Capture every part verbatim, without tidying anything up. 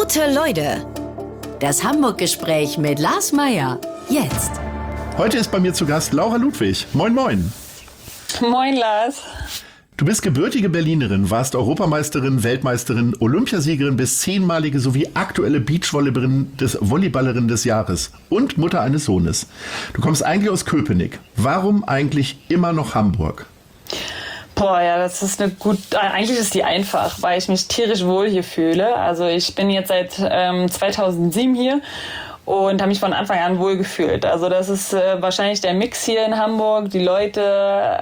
Gute Leute, das Hamburg-Gespräch mit Lars Meyer. Jetzt. Heute ist bei mir zu Gast Laura Ludwig. Moin, moin. Moin, Lars. Du bist gebürtige Berlinerin, warst Europameisterin, Weltmeisterin, Olympiasiegerin bis zehnmalige sowie aktuelle Beachvolleyballerin des, Volleyballerin des Jahres und Mutter eines Sohnes. Du kommst eigentlich aus Köpenick. Warum eigentlich immer noch Hamburg? Boah, ja, das ist eine gut. Eigentlich ist die einfach, weil ich mich tierisch wohl hier fühle. Also ich bin jetzt seit ähm, zweitausendsieben hier und habe mich von Anfang an wohl gefühlt. Also das ist äh, wahrscheinlich der Mix hier in Hamburg, die Leute,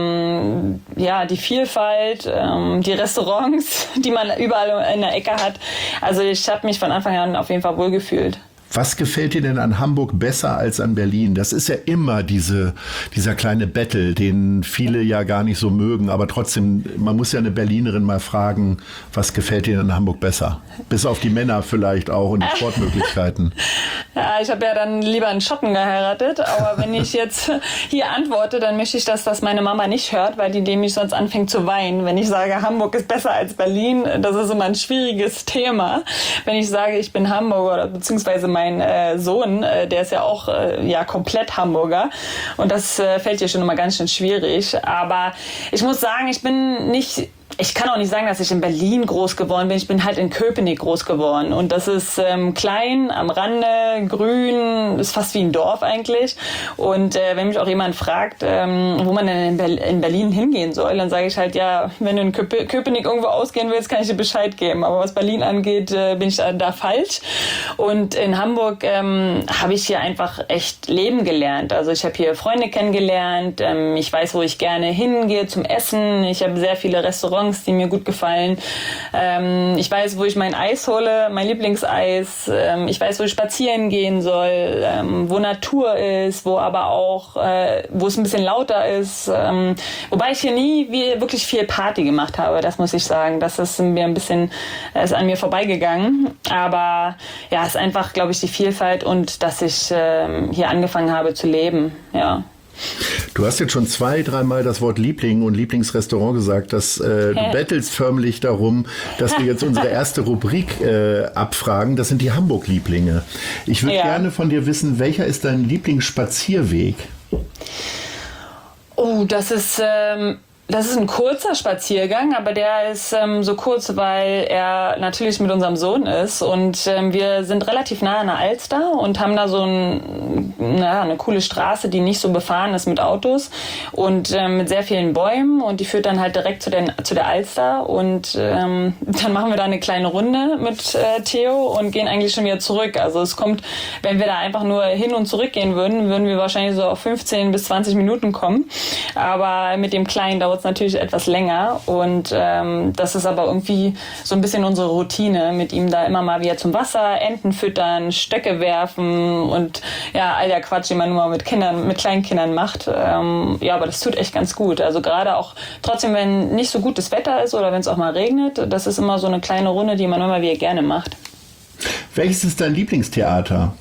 ähm, ja, die Vielfalt, ähm, die Restaurants, die man überall in der Ecke hat. Also ich habe mich von Anfang an auf jeden Fall wohl gefühlt. Was gefällt dir denn an Hamburg besser als an Berlin? Das ist ja immer diese, dieser kleine Battle, den viele ja gar nicht so mögen. Aber trotzdem, man muss ja eine Berlinerin mal fragen, was gefällt dir in Hamburg besser? Bis auf die Männer vielleicht auch und die Sportmöglichkeiten. Ja, ich habe ja dann lieber einen Schotten geheiratet. Aber wenn ich jetzt hier antworte, dann möchte ich, dass das meine Mama nicht hört, weil die nämlich sonst anfängt zu weinen. Wenn ich sage, Hamburg ist besser als Berlin, das ist immer ein schwieriges Thema. Wenn ich sage, ich bin Hamburger oder beziehungsweise mein Mein äh, Sohn, äh, der ist ja auch äh, ja komplett Hamburger und das äh, fällt hier schon immer ganz schön schwierig. Aber ich muss sagen, ich bin nicht... Ich kann auch nicht sagen, dass ich in Berlin groß geworden bin. Ich bin halt in Köpenick groß geworden. Und das ist ähm, klein, am Rande, grün, ist fast wie ein Dorf eigentlich. Und äh, wenn mich auch jemand fragt, ähm, wo man denn in, Ber- in Berlin hingehen soll, dann sage ich halt, ja, wenn du in Köp- Köpenick irgendwo ausgehen willst, kann ich dir Bescheid geben. Aber was Berlin angeht, äh, bin ich da, da falsch. Und in Hamburg ähm, habe ich hier einfach echt leben gelernt. Also ich habe hier Freunde kennengelernt. Ähm, ich weiß, wo ich gerne hingehe zum Essen. Ich habe sehr viele Restaurants, die mir gut gefallen. Ähm, ich weiß, wo ich mein Eis hole, mein Lieblingseis. Ähm, ich weiß, wo ich spazieren gehen soll, ähm, wo Natur ist, wo aber auch, äh, wo es ein bisschen lauter ist. Ähm, wobei ich hier nie wie, wirklich viel Party gemacht habe, das muss ich sagen. Das ist mir ein bisschen, ist an mir vorbeigegangen. Aber ja, es ist einfach, glaube ich, die Vielfalt und dass ich ähm, hier angefangen habe zu leben, ja. Du hast jetzt schon zwei, dreimal das Wort Liebling und Lieblingsrestaurant gesagt. Dass, äh, du bettelst förmlich darum, dass wir jetzt unsere erste Rubrik äh, abfragen. Das sind die Hamburg-Lieblinge. Ich würde ja. gerne von dir wissen, welcher ist dein Lieblingsspazierweg? Oh, das ist... Ähm Das ist ein kurzer Spaziergang, aber der ist ähm, so kurz, weil er natürlich mit unserem Sohn ist. Und ähm, wir sind relativ nah an der Alster und haben da so ein, na, eine coole Straße, die nicht so befahren ist mit Autos und ähm, mit sehr vielen Bäumen. Und die führt dann halt direkt zu, den, zu der Alster. Und ähm, dann machen wir da eine kleine Runde mit äh, Theo und gehen eigentlich schon wieder zurück. Also es kommt, wenn wir da einfach nur hin und zurück gehen würden, würden wir wahrscheinlich so auf fünfzehn bis zwanzig Minuten kommen. Aber mit dem Kleinen dauert es natürlich etwas länger und ähm, das ist aber irgendwie so ein bisschen unsere Routine, mit ihm da immer mal wieder zum Wasser, Enten füttern, Stöcke werfen und ja, all der Quatsch, den man nur mal mit Kindern, mit kleinen Kindern macht. Ähm, ja, aber das tut echt ganz gut. Also gerade auch trotzdem, wenn nicht so gutes Wetter ist oder wenn es auch mal regnet, das ist immer so eine kleine Runde, die man immer wieder gerne macht. Welches ist dein Lieblingstheater?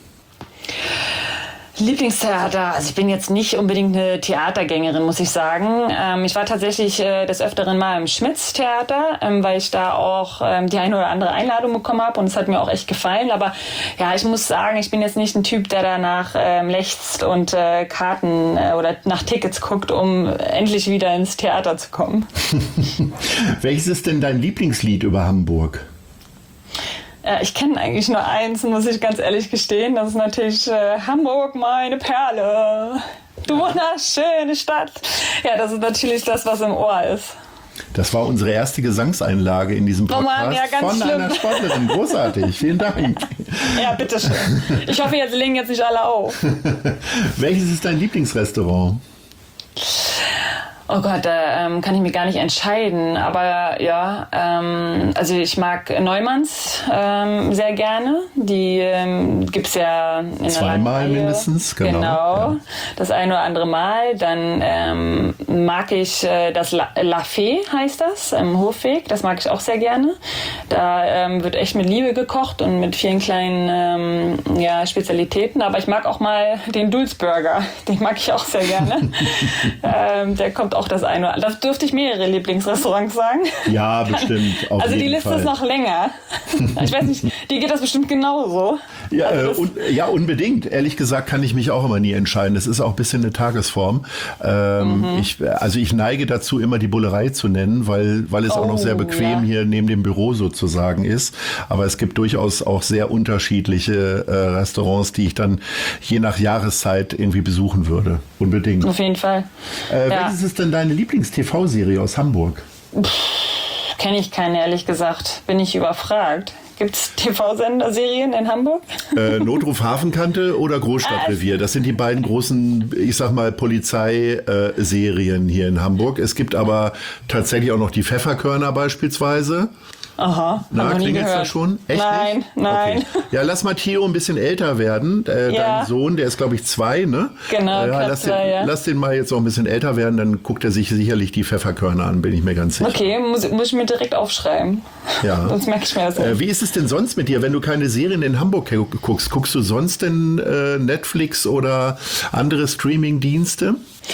Lieblingstheater, also ich bin jetzt nicht unbedingt eine Theatergängerin, muss ich sagen. Ähm, ich war tatsächlich äh, des Öfteren mal im Schmitz-Theater, ähm, weil ich da auch ähm, die eine oder andere Einladung bekommen habe und es hat mir auch echt gefallen. Aber ja, ich muss sagen, ich bin jetzt nicht ein Typ, der danach ähm, lechzt und äh, Karten äh, oder nach Tickets guckt, um endlich wieder ins Theater zu kommen. Welches ist denn dein Lieblingslied über Hamburg? Ja, ich kenne eigentlich nur eins, muss ich ganz ehrlich gestehen. Das ist natürlich äh, Hamburg, meine Perle. Du wunderschöne Stadt. Ja, das ist natürlich das, was im Ohr ist. Das war unsere erste Gesangseinlage in diesem Podcast oh Mann, ja, ganz von schlimm. einer Sportlerin. Großartig, vielen Dank. Ja, bitteschön. Ich hoffe, jetzt legen jetzt nicht alle auf. Welches ist dein Lieblingsrestaurant? Oh Gott, da ähm, kann ich mir gar nicht entscheiden. Aber ja, ähm, also ich mag Neumanns ähm, sehr gerne. Die ähm, gibt's ja in der Zweimal Reihe. mindestens, genau. Genau, Ja. das ein oder andere Mal. Dann ähm, mag ich äh, das La, La Fee, heißt das, im Hofweg. Das mag ich auch sehr gerne. Da ähm, wird echt mit Liebe gekocht und mit vielen kleinen ähm, ja, Spezialitäten. Aber ich mag auch mal den Dulzburger. Den mag ich auch sehr gerne. ähm, der kommt auch das eine. Das dürfte ich mehrere Lieblingsrestaurants sagen. Ja, bestimmt. Auf also die jeden Liste Fall. ist noch länger. Ich weiß nicht, dir geht das bestimmt genauso. Ja, also äh, un, ja, unbedingt. Ehrlich gesagt kann ich mich auch immer nie entscheiden. Das ist auch ein bisschen eine Tagesform. Ähm, mhm. ich, also ich neige dazu, immer die Bullerei zu nennen, weil, weil es oh, auch noch sehr bequem ja. hier neben dem Büro sozusagen ist. Aber es gibt durchaus auch sehr unterschiedliche äh, Restaurants, die ich dann je nach Jahreszeit irgendwie besuchen würde. Unbedingt. Auf jeden Fall. Äh, ja. Welches ist denn deine Lieblings-T V-Serie aus Hamburg? Kenne ich keine, ehrlich gesagt. Bin ich überfragt. Gibt es T V-Sender-Serien in Hamburg? Äh, Notruf Hafenkante oder Großstadtrevier. Das sind die beiden großen, ich sag mal, Polizeiserien hier in Hamburg. Es gibt aber tatsächlich auch noch die Pfefferkörner beispielsweise. Aha, Na, klingelt's da schon? Echt nein, nicht? nein. Okay. Ja, lass mal Theo ein bisschen älter werden. Äh, ja. Dein Sohn, der ist, glaube ich, zwei, ne? Genau, äh, ja, lass, zwei, den, ja. lass den mal jetzt noch ein bisschen älter werden, dann guckt er sich sicherlich die Pfefferkörner an, bin ich mir ganz sicher. Okay, muss, muss ich mir direkt aufschreiben. Ja. Sonst merke ich mir das. Äh, wie ist es denn sonst mit dir, wenn du keine Serien in Hamburg guckst? Guckst du sonst denn äh, Netflix oder andere Streaming-Dienste?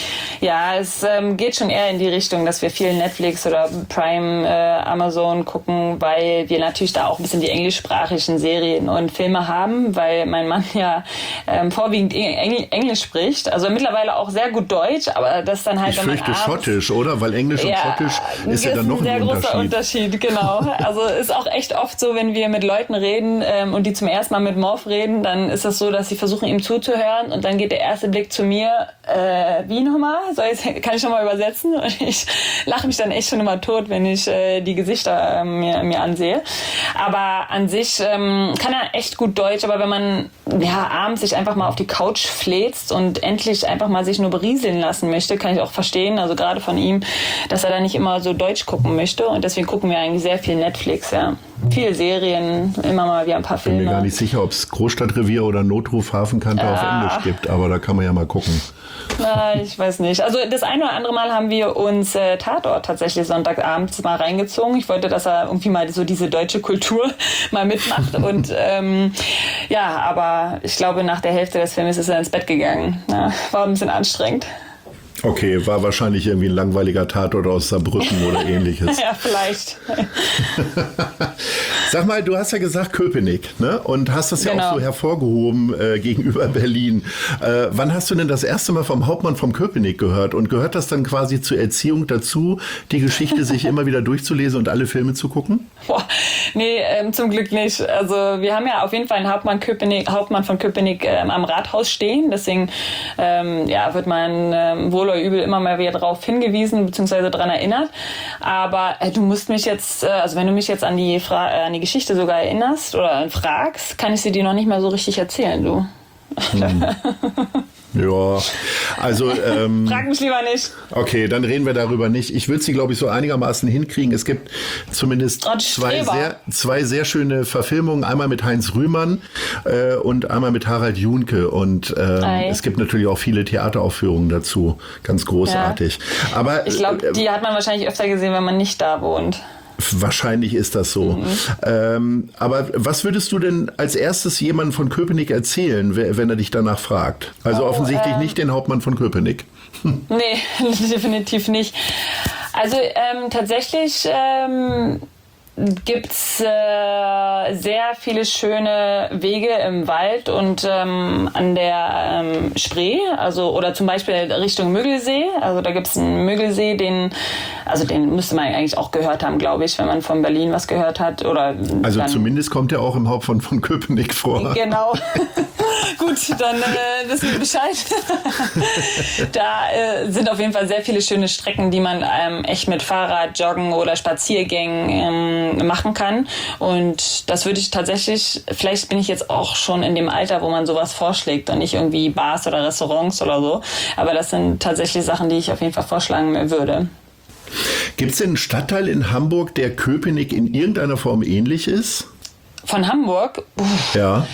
Ja, es ähm, geht schon eher in die Richtung, dass wir viel Netflix oder Prime, äh, Amazon gucken, weil wir natürlich da auch ein bisschen die englischsprachigen Serien und Filme haben, weil mein Mann ja ähm, vorwiegend Engl- Englisch spricht, also mittlerweile auch sehr gut Deutsch, aber das dann halt... Ich fürchte Schottisch, oder? Weil Englisch und ja, Schottisch ist ja dann noch ein, ein sehr Unterschied. großer Unterschied, genau. Also ist auch echt oft so, wenn wir mit Leuten reden ähm, und die zum ersten Mal mit Morph reden, dann ist das so, dass sie versuchen, ihm zuzuhören und dann geht der erste Blick zu mir, äh, wie nochmal? Soll ich, kann ich nochmal übersetzen? Und ich lache mich dann echt schon immer tot, wenn ich äh, die Gesichter äh, mir, mir ansehe. Aber an sich ähm, kann er echt gut Deutsch, aber wenn man ja abends sich einfach mal auf die Couch fläzt und endlich einfach mal sich nur berieseln lassen möchte, kann ich auch verstehen, also gerade von ihm, dass er da nicht immer so Deutsch gucken möchte und deswegen gucken wir eigentlich sehr viel Netflix, ja. Viele Serien, immer mal wieder ein paar Filme. Ich bin mir gar nicht sicher, ob es Großstadtrevier oder Notruf Hafenkante ja. auf Englisch gibt, aber da kann man ja mal gucken. Na, ich weiß nicht. Also das eine oder andere Mal haben wir uns äh, Tatort tatsächlich Sonntagabends mal reingezogen. Ich wollte, dass er irgendwie mal so diese deutsche Kultur mal mitmacht. Und ähm, ja, aber ich glaube, nach der Hälfte des Films ist er ins Bett gegangen. Ja, war ein bisschen anstrengend. Okay, war wahrscheinlich irgendwie ein langweiliger Tatort aus Saarbrücken oder ähnliches. Ja, vielleicht. Sag mal, du hast ja gesagt Köpenick, ne? Und hast das ja genau. auch so hervorgehoben äh, gegenüber Berlin. Äh, wann hast du denn das erste Mal vom Hauptmann vom Köpenick gehört? Und gehört das dann quasi zur Erziehung dazu, die Geschichte sich immer wieder durchzulesen und alle Filme zu gucken? Boah, nee, ähm, zum Glück nicht. Also wir haben ja auf jeden Fall einen Hauptmann, Köpenick, Hauptmann von Köpenick ähm, am Rathaus stehen. Deswegen ähm, ja, wird man ähm, wohl oder übel immer mal wieder darauf hingewiesen bzw. daran erinnert. Aber äh, du musst mich jetzt, äh, also wenn du mich jetzt an die, Fra- äh, an die Geschichte sogar erinnerst oder fragst, kann ich sie dir noch nicht mal so richtig erzählen, du. Hm. Ja, also... Ähm, Frag mich lieber nicht. Okay, dann reden wir darüber nicht. Ich würde sie, glaube ich, so einigermaßen hinkriegen. Es gibt zumindest oh, zwei, sehr, zwei sehr schöne Verfilmungen. Einmal mit Heinz Rühmann äh, und einmal mit Harald Junke. Und ähm, es gibt natürlich auch viele Theateraufführungen dazu. Ganz großartig. Ja. Aber ich glaube, die hat man wahrscheinlich öfter gesehen, wenn man nicht da wohnt. Wahrscheinlich ist das so. Mhm. Ähm, aber was würdest du denn als erstes jemandem von Köpenick erzählen, wenn er dich danach fragt? Also oh, offensichtlich ähm, nicht den Hauptmann von Köpenick. Nee, definitiv nicht. Also ähm, tatsächlich ähm, gibt's äh, sehr viele schöne Wege im Wald und ähm, an der ähm, Spree, also oder zum Beispiel Richtung Müggelsee. Also da gibt's einen Müggelsee, den also den müsste man eigentlich auch gehört haben, glaube ich, wenn man von Berlin was gehört hat. Oder also dann, zumindest kommt er auch im Hauptmann von Köpenick vor. Genau. Gut, dann äh, wissen wir Bescheid. Da äh, sind auf jeden Fall sehr viele schöne Strecken, die man ähm, echt mit Fahrrad, Joggen oder Spaziergängen ähm, machen kann. Und das würde ich tatsächlich, vielleicht bin ich jetzt auch schon in dem Alter, wo man sowas vorschlägt und nicht irgendwie Bars oder Restaurants oder so. Aber das sind tatsächlich Sachen, die ich auf jeden Fall vorschlagen würde. Gibt es denn einen Stadtteil in Hamburg, der Köpenick in irgendeiner Form ähnlich ist? Von Hamburg? Uff. Ja.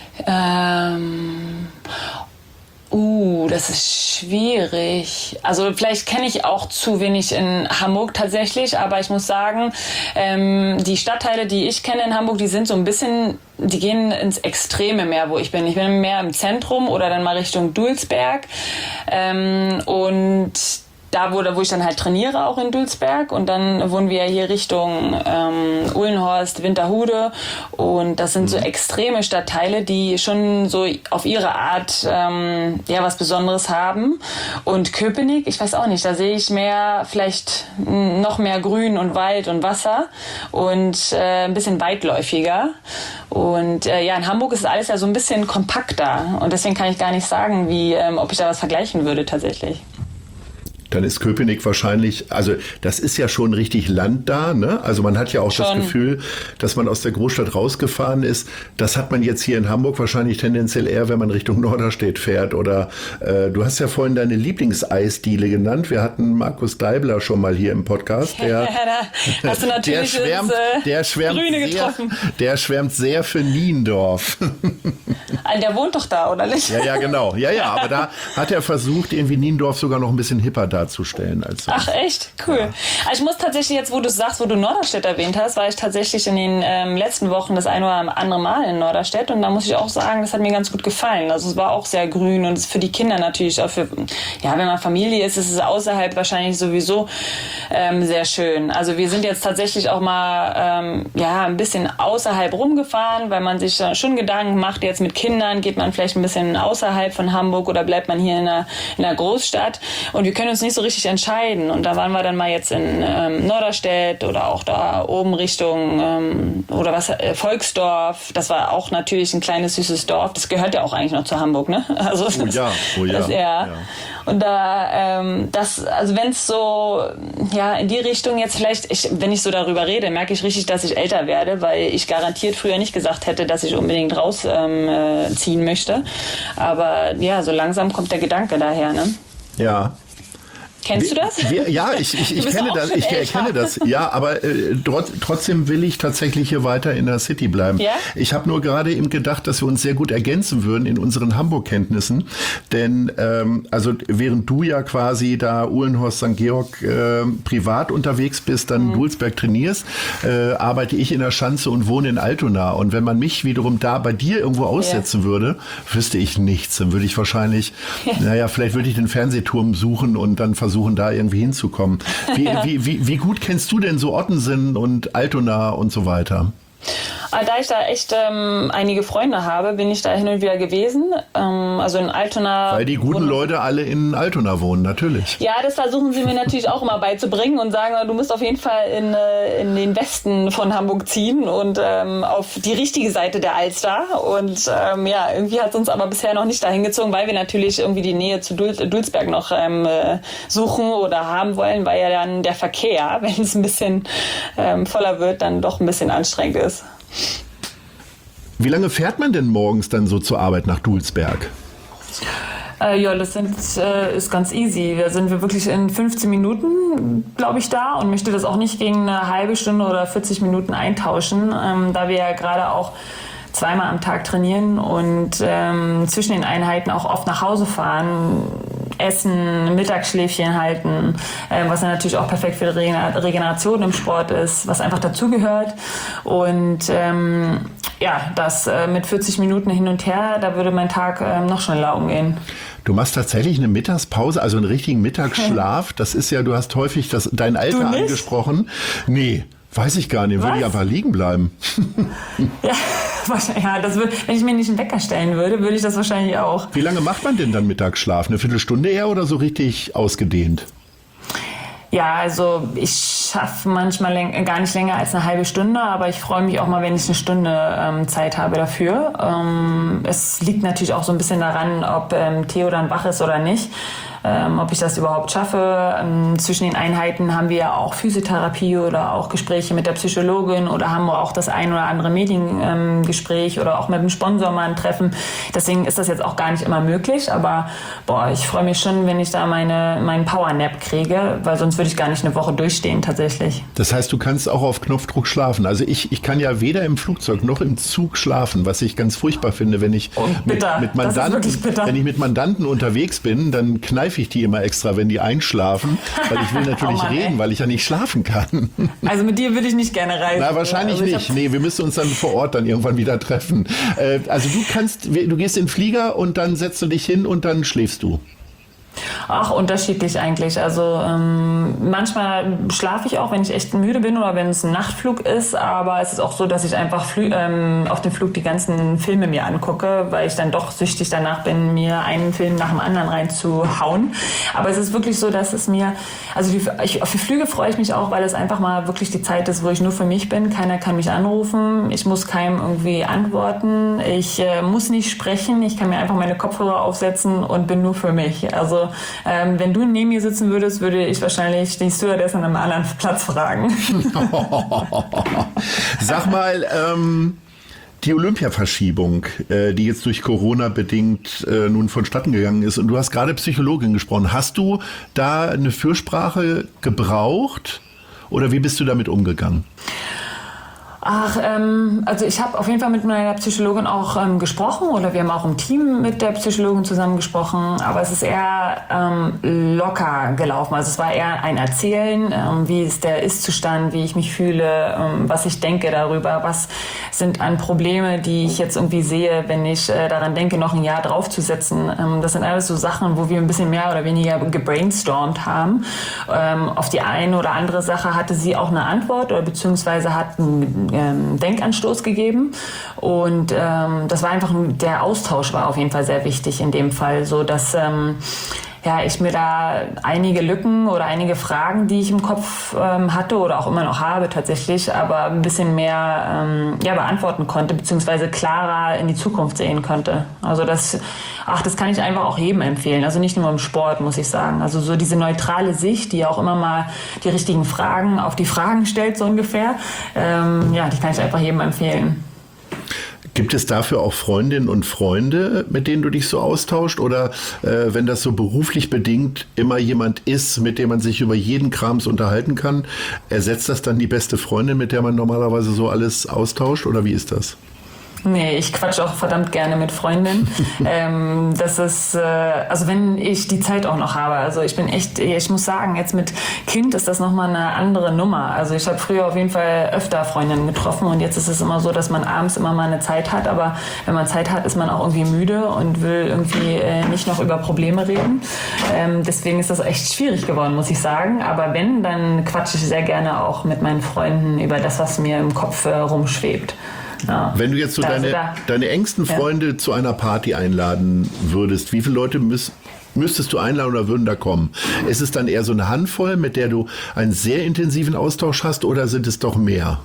Ähm, uh, das ist schwierig. Also vielleicht kenne ich auch zu wenig in Hamburg tatsächlich, aber ich muss sagen, ähm, die Stadtteile, die ich kenne in Hamburg, die sind so ein bisschen, die gehen ins Extreme mehr, wo ich bin. Ich bin mehr im Zentrum oder dann mal Richtung Dulsberg. Ähm, und da, wo, wo ich dann halt trainiere, auch in Dulsberg. Und dann wohnen wir hier Richtung ähm, Uhlenhorst, Winterhude. Und das sind so extreme Stadtteile, die schon so auf ihre Art ähm, ja was Besonderes haben. Und Köpenick, ich weiß auch nicht, da sehe ich mehr, vielleicht noch mehr Grün und Wald und Wasser und äh, ein bisschen weitläufiger. Und äh, ja, in Hamburg ist alles ja so ein bisschen kompakter. Und deswegen kann ich gar nicht sagen, wie, ähm, ob ich da was vergleichen würde tatsächlich. Dann ist Köpenick wahrscheinlich, also das ist ja schon richtig Land da, ne? Also man hat ja auch schon das Gefühl, dass man aus der Großstadt rausgefahren ist. Das hat man jetzt hier in Hamburg wahrscheinlich tendenziell eher, wenn man Richtung Norderstedt fährt. Oder äh, du hast ja vorhin deine Lieblingseisdiele genannt. Wir hatten Markus Deibler schon mal hier im Podcast. Der, ja, da hast du natürlich der schwärmt, ins, äh, der schwärmt Grüne sehr, getroffen. Der schwärmt sehr für Niendorf. Also der wohnt doch da, oder nicht? Ja, ja, genau. Ja, ja, aber da hat er versucht, irgendwie Niendorf sogar noch ein bisschen hipper darzustellen. Als Ach echt? Cool. Ja. Also ich muss tatsächlich jetzt, wo du sagst, wo du Norderstedt erwähnt hast, war ich tatsächlich in den ähm, letzten Wochen das ein oder andere Mal in Norderstedt und da muss ich auch sagen, das hat mir ganz gut gefallen. Also es war auch sehr grün und für die Kinder natürlich auch für, ja, wenn man Familie ist, ist es außerhalb wahrscheinlich sowieso ähm, sehr schön. Also wir sind jetzt tatsächlich auch mal ähm, ja, ein bisschen außerhalb rumgefahren, weil man sich schon Gedanken macht, jetzt mit Kindern geht man vielleicht ein bisschen außerhalb von Hamburg oder bleibt man hier in einer, in einer Großstadt und wir können uns nicht so richtig entscheiden. Und da waren wir dann mal jetzt in ähm, Norderstedt oder auch da oben Richtung ähm, oder was äh, Volksdorf. Das war auch natürlich ein kleines süßes Dorf. Das gehört ja auch eigentlich noch zu Hamburg, ne? Also oh ja, oh ja. Das, ja. ja. Und da ähm, das, also wenn es so ja in die Richtung jetzt vielleicht, ich, wenn ich so darüber rede, merke ich richtig, dass ich älter werde, weil ich garantiert früher nicht gesagt hätte, dass ich unbedingt rausziehen ähm, möchte. Aber ja, so langsam kommt der Gedanke daher, ne? Ja. Kennst du das? Wir, ja, ich, ich, ich kenne das. Ich kenne das. Ja, aber äh, trotz, trotzdem will ich tatsächlich hier weiter in der City bleiben. Ja? Ich habe nur gerade eben gedacht, dass wir uns sehr gut ergänzen würden in unseren Hamburg-Kenntnissen. Denn ähm, also während du ja quasi da Uhlenhorst Sankt Georg äh, privat unterwegs bist, dann mhm. Dulsberg trainierst, äh, arbeite ich in der Schanze und wohne in Altona. Und wenn man mich wiederum da bei dir irgendwo aussetzen ja. würde, wüsste ich nichts. Dann würde ich wahrscheinlich, ja. naja, vielleicht würde ich den Fernsehturm suchen und dann versuchen, da irgendwie hinzukommen. Wie, ja. wie, wie, wie gut kennst du denn so Ottensen und Altona und so weiter? Da ich da echt ähm, einige Freunde habe, bin ich da hin und wieder gewesen. Ähm, also in Altona. Weil die guten wohnen, Leute alle in Altona wohnen, natürlich. Ja, das versuchen sie mir natürlich auch immer beizubringen und sagen, du musst auf jeden Fall in, in den Westen von Hamburg ziehen und ähm, auf die richtige Seite der Alster. Und ähm, ja, irgendwie hat es uns aber bisher noch nicht dahin gezogen, weil wir natürlich irgendwie die Nähe zu Dul- Dulsberg noch ähm, suchen oder haben wollen, weil ja dann der Verkehr, wenn es ein bisschen ähm, voller wird, dann doch ein bisschen anstrengend ist. Wie lange fährt man denn morgens dann so zur Arbeit nach Dulsberg? Äh, ja, das sind, äh, ist ganz easy. Da sind wir wirklich in fünfzehn Minuten, glaube ich, da und möchte das auch nicht gegen eine halbe Stunde oder vierzig Minuten eintauschen, ähm, da wir ja gerade auch zweimal am Tag trainieren und ähm, zwischen den Einheiten auch oft nach Hause fahren, essen, Mittagsschläfchen halten, äh, was dann natürlich auch perfekt für die Regeneration im Sport ist, was einfach dazugehört. Und ähm, ja, das äh, mit vierzig Minuten hin und her, da würde mein Tag äh, noch schneller umgehen. Du machst tatsächlich eine Mittagspause, also einen richtigen Mittagsschlaf. Das ist ja, du hast häufig das, dein Alter angesprochen. Nee, weiß ich gar nicht. Was? Würde ich einfach liegen bleiben. Ja, ja, das würde, wenn ich mir nicht einen Wecker stellen würde, würde ich das wahrscheinlich auch. Wie lange macht man denn dann Mittagsschlaf? Eine Viertelstunde eher oder so richtig ausgedehnt? Ja, also ich schaffe manchmal läng- gar nicht länger als eine halbe Stunde, aber ich freue mich auch mal, wenn ich eine Stunde ähm, Zeit habe dafür. Ähm, es liegt natürlich auch so ein bisschen daran, ob ähm, Theo dann wach ist oder nicht. Ähm, ob ich das überhaupt schaffe. Ähm, zwischen den Einheiten haben wir ja auch Physiotherapie oder auch Gespräche mit der Psychologin oder haben wir auch das ein oder andere Mediengespräch ähm, oder auch mit dem Sponsor mal ein Treffen. Deswegen ist das jetzt auch gar nicht immer möglich, aber boah, ich freue mich schon, wenn ich da meine, meinen Powernap kriege, weil sonst würde ich gar nicht eine Woche durchstehen tatsächlich. Das heißt, du kannst auch auf Knopfdruck schlafen. Also ich, ich kann ja weder im Flugzeug noch im Zug schlafen, was ich ganz furchtbar finde, wenn ich, mit, mit, Mandanten, wenn ich mit Mandanten unterwegs bin, dann kneife ich die immer extra, wenn die einschlafen, weil ich will natürlich oh Mann, reden, ey. weil ich ja nicht schlafen kann. Also mit dir würde ich nicht gerne reisen. Na, wahrscheinlich also nicht. Nee, wir müssen uns dann vor Ort dann irgendwann wieder treffen. Äh, also du kannst, du gehst in den Flieger und dann setzt du dich hin und dann schläfst du. Ach, unterschiedlich eigentlich. Also ähm, manchmal schlafe ich auch, wenn ich echt müde bin oder wenn es ein Nachtflug ist. Aber es ist auch so, dass ich einfach flü- ähm, auf dem Flug die ganzen Filme mir angucke, weil ich dann doch süchtig danach bin, mir einen Film nach dem anderen reinzuhauen. Aber es ist wirklich so, dass es mir, also die, ich, auf die Flüge freue ich mich auch, weil es einfach mal wirklich die Zeit ist, wo ich nur für mich bin. Keiner kann mich anrufen. Ich muss keinem irgendwie antworten. Ich äh, muss nicht sprechen. Ich kann mir einfach meine Kopfhörer aufsetzen und bin nur für mich. Also ähm, wenn du neben mir sitzen würdest, würde ich wahrscheinlich die Stewardess an einem anderen Platz fragen. Sag mal, ähm, die Olympiaverschiebung, äh, die jetzt durch Corona bedingt äh, nun vonstatten gegangen ist, und du hast gerade Psychologin gesprochen. Hast du da eine Fürsprache gebraucht oder wie bist du damit umgegangen? Ach, ähm, also ich habe auf jeden Fall mit meiner Psychologin auch ähm, gesprochen oder wir haben auch im Team mit der Psychologin zusammen gesprochen, aber es ist eher ähm, locker gelaufen. Also es war eher ein Erzählen, ähm, wie ist der Ist-Zustand, wie ich mich fühle, ähm, was ich denke darüber, was sind an Probleme, die ich jetzt irgendwie sehe, wenn ich äh, daran denke, noch ein Jahr draufzusetzen. Ähm, das sind alles so Sachen, wo wir ein bisschen mehr oder weniger gebrainstormt haben. Ähm, auf die eine oder andere Sache hatte sie auch eine Antwort oder beziehungsweise hat ein Denkanstoß gegeben und ähm, das war einfach, der Austausch war auf jeden Fall sehr wichtig in dem Fall, so dass ähm, ja, ich mir da einige Lücken oder einige Fragen, die ich im Kopf ähm, hatte oder auch immer noch habe tatsächlich, aber ein bisschen mehr ähm, ja, beantworten konnte, beziehungsweise klarer in die Zukunft sehen konnte. Also das, ach, das kann ich einfach auch jedem empfehlen, also nicht nur im Sport, muss ich sagen. Also so diese neutrale Sicht, die auch immer mal die richtigen Fragen auf die Fragen stellt, so ungefähr, ähm, ja, die kann ich einfach jedem empfehlen. Gibt es dafür auch Freundinnen und Freunde, mit denen du dich so austauscht? Oder äh, wenn das so beruflich bedingt immer jemand ist, mit dem man sich über jeden Krams unterhalten kann, ersetzt das dann die beste Freundin, mit der man normalerweise so alles austauscht? Oder wie ist das? Nee, ich quatsch auch verdammt gerne mit Freundinnen. ähm, das ist, äh, also wenn ich die Zeit auch noch habe. Also ich bin echt, ich muss sagen, jetzt mit Kind ist das nochmal eine andere Nummer. Also ich habe früher auf jeden Fall öfter Freundinnen getroffen und jetzt ist es immer so, dass man abends immer mal eine Zeit hat. Aber wenn man Zeit hat, ist man auch irgendwie müde und will irgendwie äh, nicht noch über Probleme reden. Ähm, deswegen ist das echt schwierig geworden, muss ich sagen. Aber wenn, dann quatsche ich sehr gerne auch mit meinen Freunden über das, was mir im Kopf äh, rumschwebt. Ja. Wenn du jetzt so also deine, da, deine engsten Freunde ja. zu einer Party einladen würdest, wie viele Leute müß, müsstest du einladen oder würden da kommen? Ist es dann eher so eine Handvoll, mit der du einen sehr intensiven Austausch hast, oder sind es doch mehr?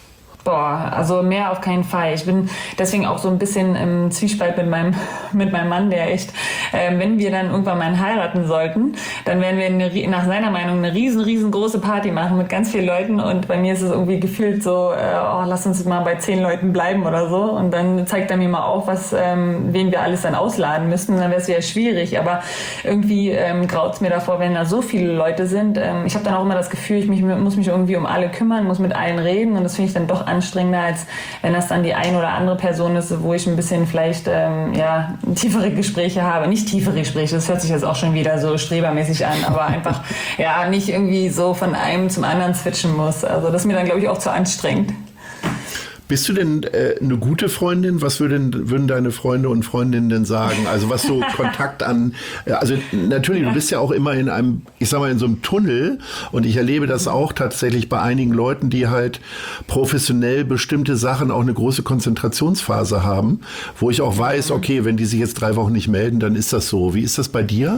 Boah, also mehr auf keinen Fall. Ich bin deswegen auch so ein bisschen im Zwiespalt mit meinem, mit meinem Mann, der echt, äh, wenn wir dann irgendwann mal heiraten sollten, dann werden wir eine, nach seiner Meinung eine riesen, riesengroße Party machen mit ganz vielen Leuten, und bei mir ist es irgendwie gefühlt so, äh, oh, lass uns mal bei zehn Leuten bleiben oder so, und dann zeigt er mir mal auf, was, ähm, wen wir alles dann ausladen müssten, dann wäre es wieder schwierig, aber irgendwie ähm, graut es mir davor, wenn da so viele Leute sind. Ähm, ich habe dann auch immer das Gefühl, ich mich, muss mich irgendwie um alle kümmern, muss mit allen reden, und das finde ich dann doch anstrengender, als wenn das dann die eine oder andere Person ist, wo ich ein bisschen vielleicht ähm, ja, tiefere Gespräche habe. Nicht tiefere Gespräche, das hört sich jetzt auch schon wieder so strebermäßig an, aber einfach ja nicht irgendwie so von einem zum anderen switchen muss. Also das ist mir dann, glaube ich, auch zu anstrengend. Bist du denn äh, eine gute Freundin? Was würden, würden deine Freunde und Freundinnen denn sagen? Also was so Kontakt an, äh, also natürlich, du bist ja auch immer in einem, ich sag mal, in so einem Tunnel, und ich erlebe das auch tatsächlich bei einigen Leuten, die halt professionell bestimmte Sachen auch eine große Konzentrationsphase haben, wo ich auch weiß, okay, wenn die sich jetzt drei Wochen nicht melden, dann ist das so. Wie ist das bei dir?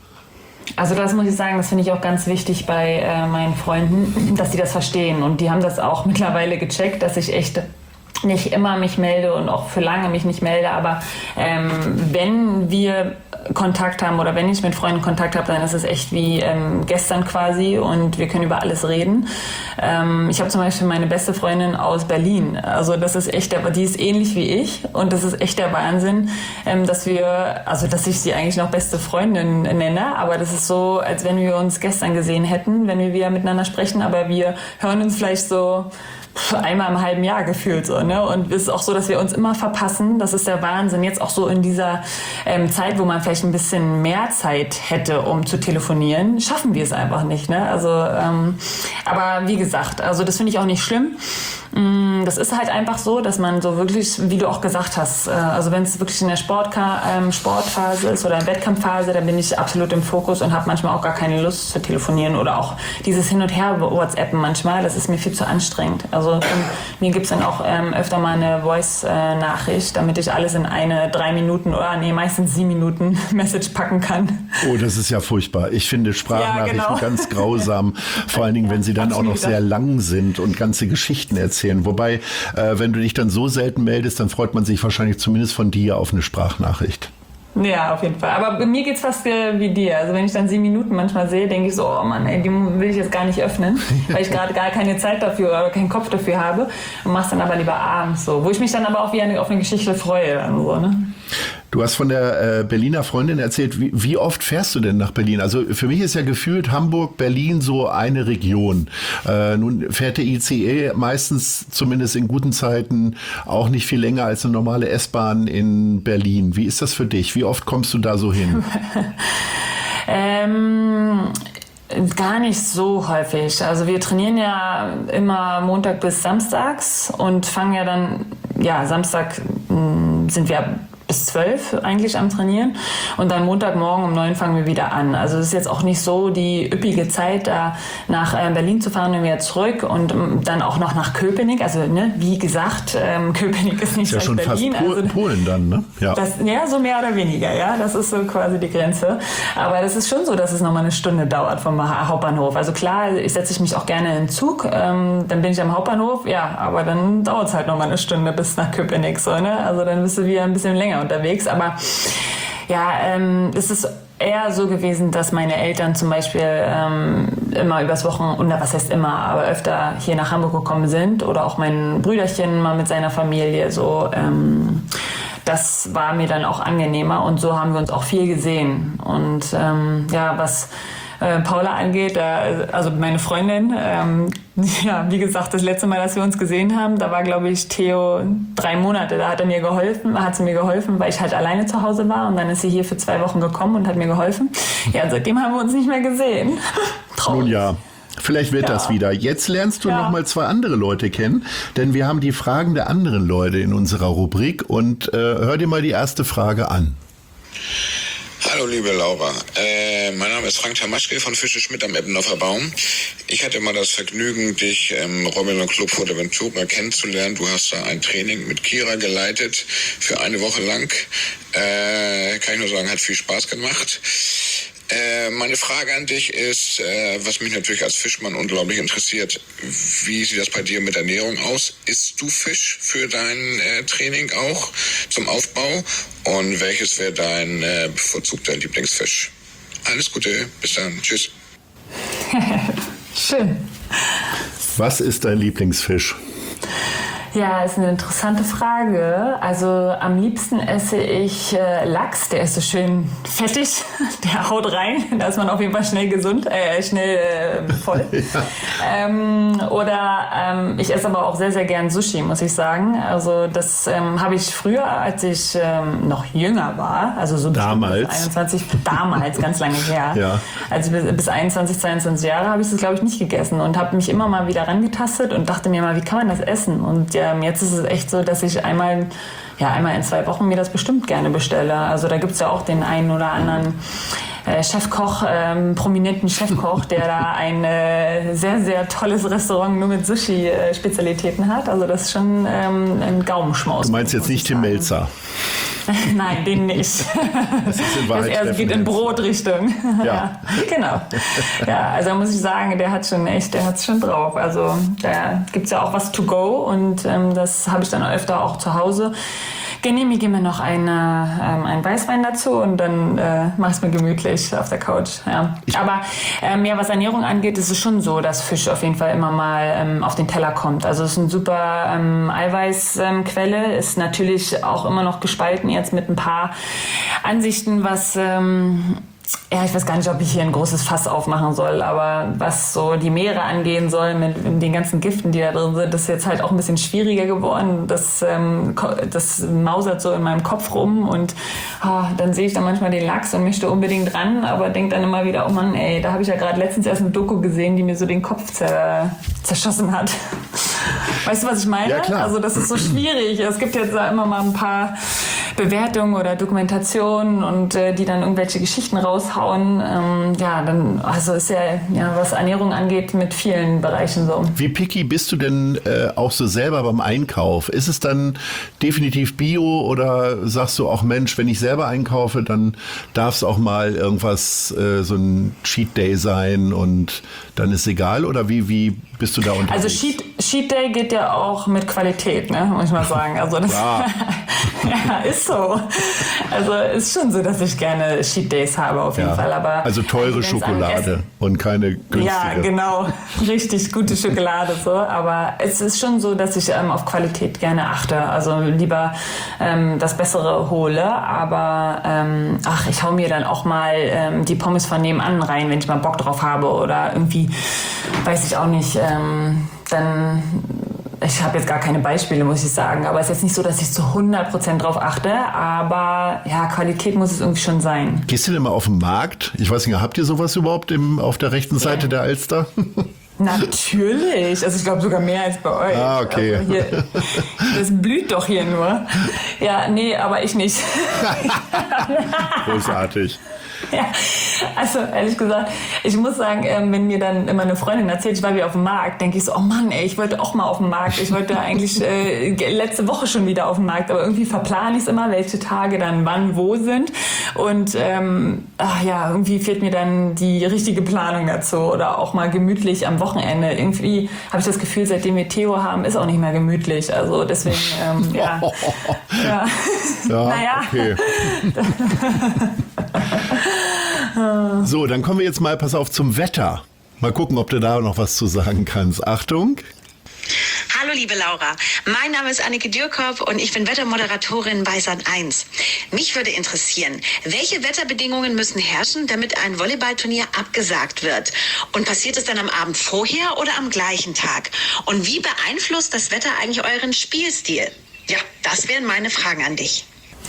Also das muss ich sagen, das finde ich auch ganz wichtig bei äh, meinen Freunden, dass die das verstehen. Und die haben das auch mittlerweile gecheckt, dass ich echt nicht immer mich melde und auch für lange mich nicht melde. Aber ähm, wenn wir Kontakt haben oder wenn ich mit Freunden Kontakt habe, dann ist es echt wie ähm, gestern quasi, und wir können über alles reden. Ähm, ich habe zum Beispiel meine beste Freundin aus Berlin. Also das ist echt, der, die ist ähnlich wie ich, und das ist echt der Wahnsinn, ähm, dass wir, also dass ich sie eigentlich noch beste Freundin nenne, aber das ist so, als wenn wir uns gestern gesehen hätten, wenn wir wieder miteinander sprechen, aber wir hören uns vielleicht so einmal im halben Jahr gefühlt so, ne? Und es ist auch so, dass wir uns immer verpassen. Das ist der Wahnsinn. Jetzt auch so in dieser ähm, Zeit, wo man vielleicht ein bisschen mehr Zeit hätte, um zu telefonieren, schaffen wir es einfach nicht, ne? Also, ähm, aber wie gesagt, also das finde ich auch nicht schlimm. Das ist halt einfach so, dass man so wirklich, wie du auch gesagt hast, also wenn es wirklich in der Sportka- ähm, Sportphase ist oder in Wettkampfphase, dann bin ich absolut im Fokus und habe manchmal auch gar keine Lust zu telefonieren oder auch dieses Hin und Her WhatsAppen manchmal, das ist mir viel zu anstrengend. Also von mir gibt es dann auch ähm, öfter mal eine Voice-Nachricht, damit ich alles in eine drei Minuten oder nee, meistens sieben Minuten Message packen kann. Oh, das ist ja furchtbar. Ich finde Sprachnachrichten ja, genau. ganz grausam, vor allen Dingen, wenn sie dann auch noch sehr lang sind und ganze Geschichten erzählen. Wobei, äh, wenn du dich dann so selten meldest, dann freut man sich wahrscheinlich zumindest von dir auf eine Sprachnachricht. Ja, auf jeden Fall. Aber bei mir geht's fast äh, wie dir. Also wenn ich dann sieben Minuten manchmal sehe, denke ich so, oh Mann, ey, die will ich jetzt gar nicht öffnen, weil ich gerade gar keine Zeit dafür oder keinen Kopf dafür habe und mach's dann aber lieber abends so, wo ich mich dann aber auch wie eine, auf eine Geschichte freue. Dann so, ne? Du hast von der äh, Berliner Freundin erzählt. Wie, wie oft fährst du denn nach Berlin? Also für mich ist ja gefühlt Hamburg, Berlin so eine Region. Äh, nun fährt der I C E meistens, zumindest in guten Zeiten, auch nicht viel länger als eine normale S-Bahn in Berlin. Wie ist das für dich? Wie oft kommst du da so hin? ähm... Gar nicht so häufig. Also wir trainieren ja immer Montag bis Samstags und fangen ja dann, ja, Samstag mh, sind wir bis zwölf eigentlich am Trainieren und dann Montagmorgen um neun fangen wir wieder an. Also es ist jetzt auch nicht so die üppige Zeit, da nach äh, Berlin zu fahren und wieder zurück und ähm, dann auch noch nach Köpenick. Also ne, wie gesagt, ähm, Köpenick ist nicht ist ja schon Berlin. fast Pol- also, Polen dann, ne? Ja. Das, ja, so mehr oder weniger, ja. Das ist so quasi die Grenze. Aber das ist schon so, dass es nochmal eine Stunde dauert vom Hauptbahnhof. Also klar, ich setze ich mich auch gerne in den Zug, ähm, dann bin ich am Hauptbahnhof, ja, aber dann dauert es halt nochmal eine Stunde bis nach Köpenick, so, ne? Also dann bist du wieder ein bisschen länger unterwegs, aber ja, ähm, es ist eher so gewesen, dass meine Eltern zum Beispiel ähm, immer übers Wochenende, was heißt immer, aber öfter hier nach Hamburg gekommen sind oder auch mein Brüderchen mal mit seiner Familie so. Ähm, das war mir dann auch angenehmer und so haben wir uns auch viel gesehen. Und ähm, ja, was äh, Paula angeht, äh, also meine Freundin, ähm, ja, wie gesagt, das letzte Mal, dass wir uns gesehen haben, da war, glaube ich, Theo drei Monate. Da hat er mir geholfen, hat sie mir geholfen, weil ich halt alleine zu Hause war. Und dann ist sie hier für zwei Wochen gekommen und hat mir geholfen. Ja, und seitdem haben wir uns nicht mehr gesehen. Traurig. Nun ja. Vielleicht wird ja. das wieder. Jetzt lernst du ja. noch mal zwei andere Leute kennen, denn wir haben die Fragen der anderen Leute in unserer Rubrik. Und äh, hör dir mal die erste Frage an. Hallo liebe Laura, äh, mein Name ist Frank Tamaschke von Fische Schmidt am Eppendorfer Baum. Ich hatte mal das Vergnügen, dich im Robinson Club Fuerteventura kennenzulernen. Du hast da ein Training mit Kira geleitet für eine Woche lang. Äh, kann ich nur sagen, hat viel Spaß gemacht. Äh, meine Frage an dich ist, äh, was mich natürlich als Fischmann unglaublich interessiert, wie sieht das bei dir mit Ernährung aus? Isst du Fisch für dein äh, Training auch zum Aufbau? Und welches wäre dein äh, bevorzugter Lieblingsfisch? Alles Gute, bis dann, tschüss. Schön. Was ist dein Lieblingsfisch? Ja, ist eine interessante Frage. Also am liebsten esse ich äh, Lachs, der ist so schön fettig, der haut rein, da ist man auf jeden Fall schnell gesund, äh, schnell äh, voll. ja. ähm, oder ähm, ich esse aber auch sehr, sehr gern Sushi, muss ich sagen. Also das ähm, habe ich früher, als ich ähm, noch jünger war, also so damals, einundzwanzig, damals, ganz lange her. Ja. Also bis, bis einundzwanzig, zweiundzwanzig Jahre habe ich das, glaube ich, nicht gegessen und habe mich immer mal wieder rangetastet und dachte mir mal, wie kann man das essen? Und ja, jetzt ist es echt so, dass ich einmal, ja, einmal in zwei Wochen mir das bestimmt gerne bestelle. Also da gibt es ja auch den einen oder anderen äh, Chefkoch, ähm, prominenten Chefkoch, der da ein äh, sehr, sehr tolles Restaurant nur mit Sushi-Spezialitäten hat. Also das ist schon ähm, ein Gaumenschmaus. Du meinst jetzt nicht Tim Melzer? Nein, den nicht. Das ist in Wahrheit das geht in Brotrichtung. Ja. ja, genau. Ja, also muss ich sagen, der hat schon echt, der hat's schon drauf. Also da gibt's ja auch was to go und ähm, das habe ich dann öfter auch zu Hause. Genehmige mir noch eine, ähm, einen Weißwein dazu und dann äh, mach es mir gemütlich auf der Couch. Ja. Aber ähm, ja, was Ernährung angeht, ist es schon so, dass Fisch auf jeden Fall immer mal ähm, auf den Teller kommt. Also es ist eine super ähm, Eiweißquelle, ähm, ist natürlich auch immer noch gespalten jetzt mit ein paar Ansichten, was ähm, ja, ich weiß gar nicht, ob ich hier ein großes Fass aufmachen soll, aber was so die Meere angehen soll mit, mit den ganzen Giften, die da drin sind, das ist jetzt halt auch ein bisschen schwieriger geworden. Das, ähm, das mausert so in meinem Kopf rum und oh, dann sehe ich da manchmal den Lachs und möchte unbedingt ran, aber denke dann immer wieder, oh Mann, ey, da habe ich ja gerade letztens erst eine Doku gesehen, die mir so den Kopf zer- zerschossen hat. Weißt du, was ich meine? Ja, klar. Also das ist so schwierig. Es gibt jetzt da immer mal ein paar Bewertungen oder Dokumentationen und äh, die dann irgendwelche Geschichten raushauen. Ähm, ja, dann, also ist ja, ja, was Ernährung angeht, mit vielen Bereichen so. Wie picky bist du denn äh, auch so selber beim Einkauf? Ist es dann definitiv Bio oder sagst du auch, Mensch, wenn ich selber einkaufe, dann darf es auch mal irgendwas, äh, so ein Cheat Day sein und dann ist egal? Oder wie, wie bist du da unterwegs? Also Cheat, Cheat Day geht ja auch mit Qualität, ne, muss ich mal sagen. Also das Ja. ja, ist so. Also ist schon so, dass ich gerne Cheat Days habe auf jeden Ja. Fall. Aber Also teure wenn's an Schokolade Essen- und keine günstige. Ja, genau. Richtig gute Schokolade so. Aber es ist schon so, dass ich ähm, auf Qualität gerne achte. Also lieber ähm, das Bessere hole. Aber ähm, ach, ich hau mir dann auch mal ähm, die Pommes von nebenan rein, wenn ich mal Bock drauf habe. Oder irgendwie, weiß ich auch nicht, ähm, dann... Ich habe jetzt gar keine Beispiele, muss ich sagen. Aber es ist jetzt nicht so, dass ich zu hundert Prozent drauf achte. Aber ja, Qualität muss es irgendwie schon sein. Gehst du denn mal auf den Markt? Ich weiß nicht, habt ihr sowas überhaupt im, auf der rechten Seite Ja. der Alster? Natürlich. Also ich glaube sogar mehr als bei euch. Ah, okay. Also hier, das blüht doch hier nur. Ja, nee, aber ich nicht. Großartig. Ja, also ehrlich gesagt, ich muss sagen, ähm, wenn mir dann immer eine Freundin erzählt, ich war wieder auf dem Markt, denke ich so, oh Mann, ey, ich wollte auch mal auf dem Markt. Ich wollte eigentlich äh, letzte Woche schon wieder auf dem Markt, aber irgendwie verplane ich es immer, welche Tage dann wann wo sind. Und ähm, ach ja, irgendwie fehlt mir dann die richtige Planung dazu oder auch mal gemütlich am Wochenende. Irgendwie habe ich das Gefühl, seitdem wir Theo haben, ist auch nicht mehr gemütlich. Also deswegen, ähm, ja. ja. Ja, Naja. okay. So, dann kommen wir jetzt mal, pass auf, zum Wetter. Mal gucken, ob du da noch was zu sagen kannst. Achtung. Hallo liebe Laura, mein Name ist Annike Dürkop und ich bin Wettermoderatorin bei Sat eins. Mich würde interessieren, welche Wetterbedingungen müssen herrschen, damit ein Volleyballturnier abgesagt wird? Und passiert es dann am Abend vorher oder am gleichen Tag? Und wie beeinflusst das Wetter eigentlich euren Spielstil? Ja, das wären meine Fragen an dich.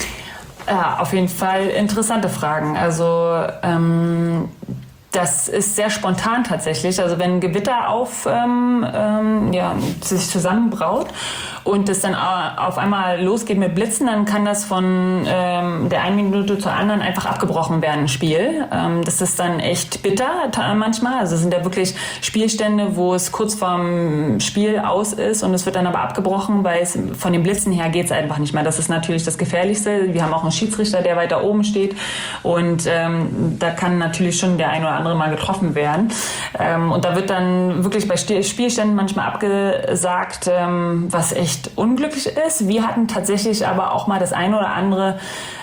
Ja, auf jeden Fall interessante Fragen. Also ähm, das ist sehr spontan tatsächlich. Also wenn ein Gewitter auf, ähm, ähm, ja, sich zusammenbraut und es dann auf einmal losgeht mit Blitzen, dann kann das von ähm, der einen Minute zur anderen einfach abgebrochen werden, ein Spiel. Ähm, das ist dann echt bitter manchmal. Also es sind ja wirklich Spielstände, wo es kurz vorm Spiel aus ist und es wird dann aber abgebrochen, weil es von den Blitzen her geht es einfach nicht mehr. Das ist natürlich das Gefährlichste. Wir haben auch einen Schiedsrichter, der weiter oben steht und ähm, da kann natürlich schon der ein oder andere mal getroffen werden. Ähm, und da wird dann wirklich bei Spielständen manchmal abgesagt, ähm, was echt unglücklich ist. Wir hatten tatsächlich aber auch mal das eine oder andere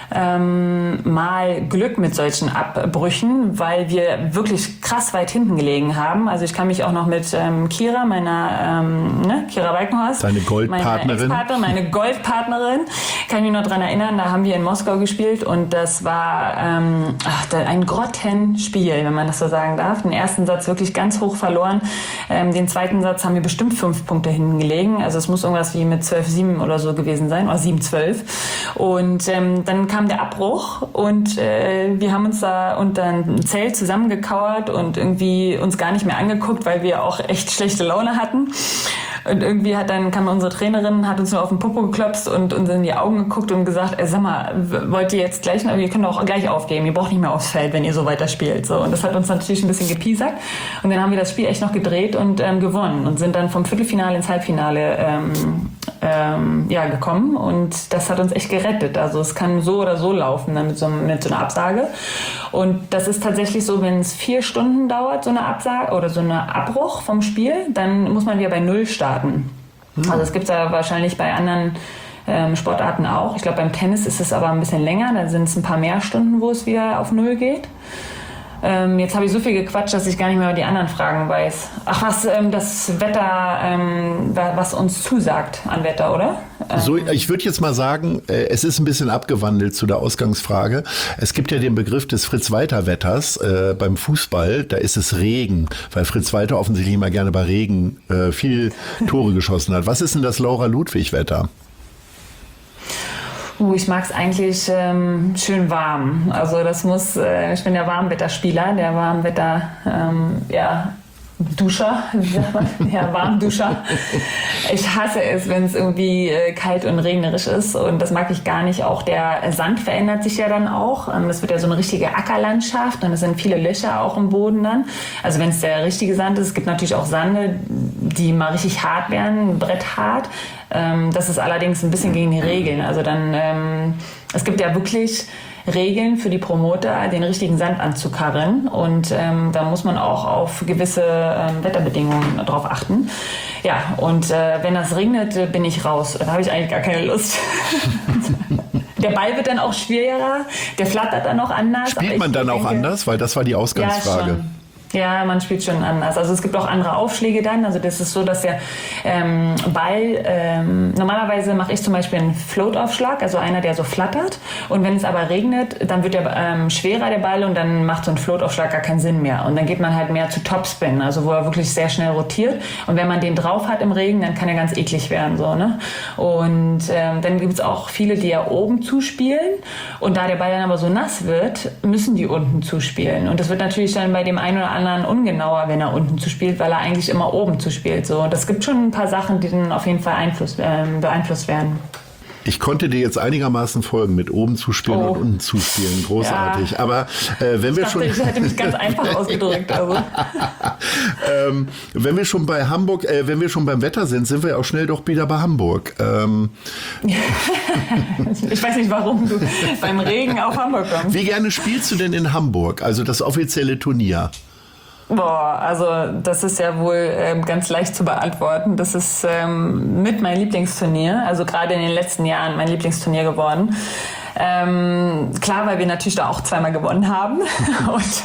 ähm, mal Glück mit solchen Abbrüchen, weil wir wirklich krass weit hinten gelegen haben. Also ich kann mich auch noch mit ähm, Kira, meiner ähm, ne, Kira Walkenhorst, Deine Goldpartnerin. meine Ex-Partnerin, meine Goldpartnerin, kann ich mich noch dran erinnern, da haben wir in Moskau gespielt und das war ähm, ach, ein Grottenspiel, wenn man das so sagen darf. Den ersten Satz wirklich ganz hoch verloren. Ähm, den zweiten Satz haben wir bestimmt fünf Punkte hinten gelegen. Also es muss irgendwas wie mit zwölf sieben oder so gewesen sein, oder sieben zwölf. Und ähm, dann kam der Abbruch und äh, wir haben uns da unter ein Zelt zusammengekauert und irgendwie uns gar nicht mehr angeguckt, weil wir auch echt schlechte Laune hatten. Und irgendwie hat dann kam unsere Trainerin, hat uns nur auf den Popo geklopft und uns in die Augen geguckt und gesagt, ey, sag mal, wollt ihr jetzt gleich, ihr könnt auch gleich aufgeben, ihr braucht nicht mehr aufs Feld, wenn ihr so weiter spielt. So, und das hat uns natürlich ein bisschen gepiesackt. Und dann haben wir das Spiel echt noch gedreht und ähm, gewonnen und sind dann vom Viertelfinale ins Halbfinale ähm, ähm, ja, gekommen. Und das hat uns echt gerettet. Also es kann so oder so laufen dann mit so, mit so einer Absage. Und das ist tatsächlich so, wenn es vier Stunden dauert, so eine Absage oder so eine Abbruch vom Spiel, dann muss man wieder bei Null starten. Hm. Also es gibt es ja wahrscheinlich bei anderen ähm, Sportarten auch. Ich glaube, beim Tennis ist es aber ein bisschen länger. Da sind es ein paar mehr Stunden, wo es wieder auf Null geht. Ähm, jetzt habe ich so viel gequatscht, dass ich gar nicht mehr die anderen Fragen weiß. Ach, was ähm, das Wetter, ähm, was uns zusagt an Wetter, oder? So, ich würde jetzt mal sagen, es ist ein bisschen abgewandelt zu der Ausgangsfrage. Es gibt ja den Begriff des Fritz-Walter-Wetters äh, beim Fußball. Da ist es Regen, weil Fritz Walter offensichtlich immer gerne bei Regen äh, viel Tore geschossen hat. Was ist denn das Laura-Ludwig-Wetter? Uh, ich mag es eigentlich ähm, schön warm. Also das muss, äh, ich bin der Warmwetterspieler, der Warmwetter, ähm, ja, Duscher, ja, Warmduscher. Ich hasse es, wenn es irgendwie äh, kalt und regnerisch ist, und das mag ich gar nicht. Auch der Sand verändert sich ja dann auch. Ähm, das wird ja so eine richtige Ackerlandschaft, und es sind viele Löcher auch im Boden dann. Also wenn es der richtige Sand ist, es gibt natürlich auch Sande, die mal richtig hart werden, bretthart. Ähm, das ist allerdings ein bisschen gegen die Regeln. Also dann, ähm, es gibt ja wirklich Regeln für die Promoter, den richtigen Sand anzukarren, und ähm, da muss man auch auf gewisse ähm, Wetterbedingungen drauf achten. Ja, und äh, wenn das regnet, äh, bin ich raus. Da habe ich eigentlich gar keine Lust. Der Ball wird dann auch schwerer, der flattert dann auch anders. Spielt man dann denke, auch anders? Weil das war die Ausgangsfrage. Ja, Ja, man spielt schon anders. Also es gibt auch andere Aufschläge dann. Also das ist so, dass der ähm, Ball, ähm, normalerweise mache ich zum Beispiel einen Float-Aufschlag, also einer, der so flattert. Und wenn es aber regnet, dann wird der ähm, schwerer, der Ball, und dann macht so ein Float-Aufschlag gar keinen Sinn mehr. Und dann geht man halt mehr zu Topspin, also wo er wirklich sehr schnell rotiert. Und wenn man den drauf hat im Regen, dann kann er ganz eklig werden. So, ne? Und ähm, dann gibt es auch viele, die ja oben zuspielen. Und da der Ball dann aber so nass wird, müssen die unten zuspielen. Und das wird natürlich dann bei dem einen oder anderen ungenauer, wenn er unten zuspielt, weil er eigentlich immer oben zuspielt. So, das gibt schon ein paar Sachen, die dann auf jeden Fall Einfluss, äh, beeinflusst werden. Ich konnte dir jetzt einigermaßen folgen mit oben zuspielen oh. und unten zuspielen. Großartig. Ja. Aber äh, wenn wir ich dachte, schon... Ich hätte mich ganz einfach ausgedrückt. Also. ähm, wenn wir schon bei Hamburg, äh, wenn wir schon beim Wetter sind, sind wir ja auch schnell doch wieder bei Hamburg. Ähm. Ich weiß nicht, warum du beim Regen auf Hamburg kommst. Wie gerne spielst du denn in Hamburg? Also das offizielle Turnier. Boah, also das ist ja wohl ähm, ganz leicht zu beantworten. Das ist ähm, mit mein Lieblingsturnier, also gerade in den letzten Jahren mein Lieblingsturnier geworden. Ähm, klar, weil wir natürlich da auch zweimal gewonnen haben. Und,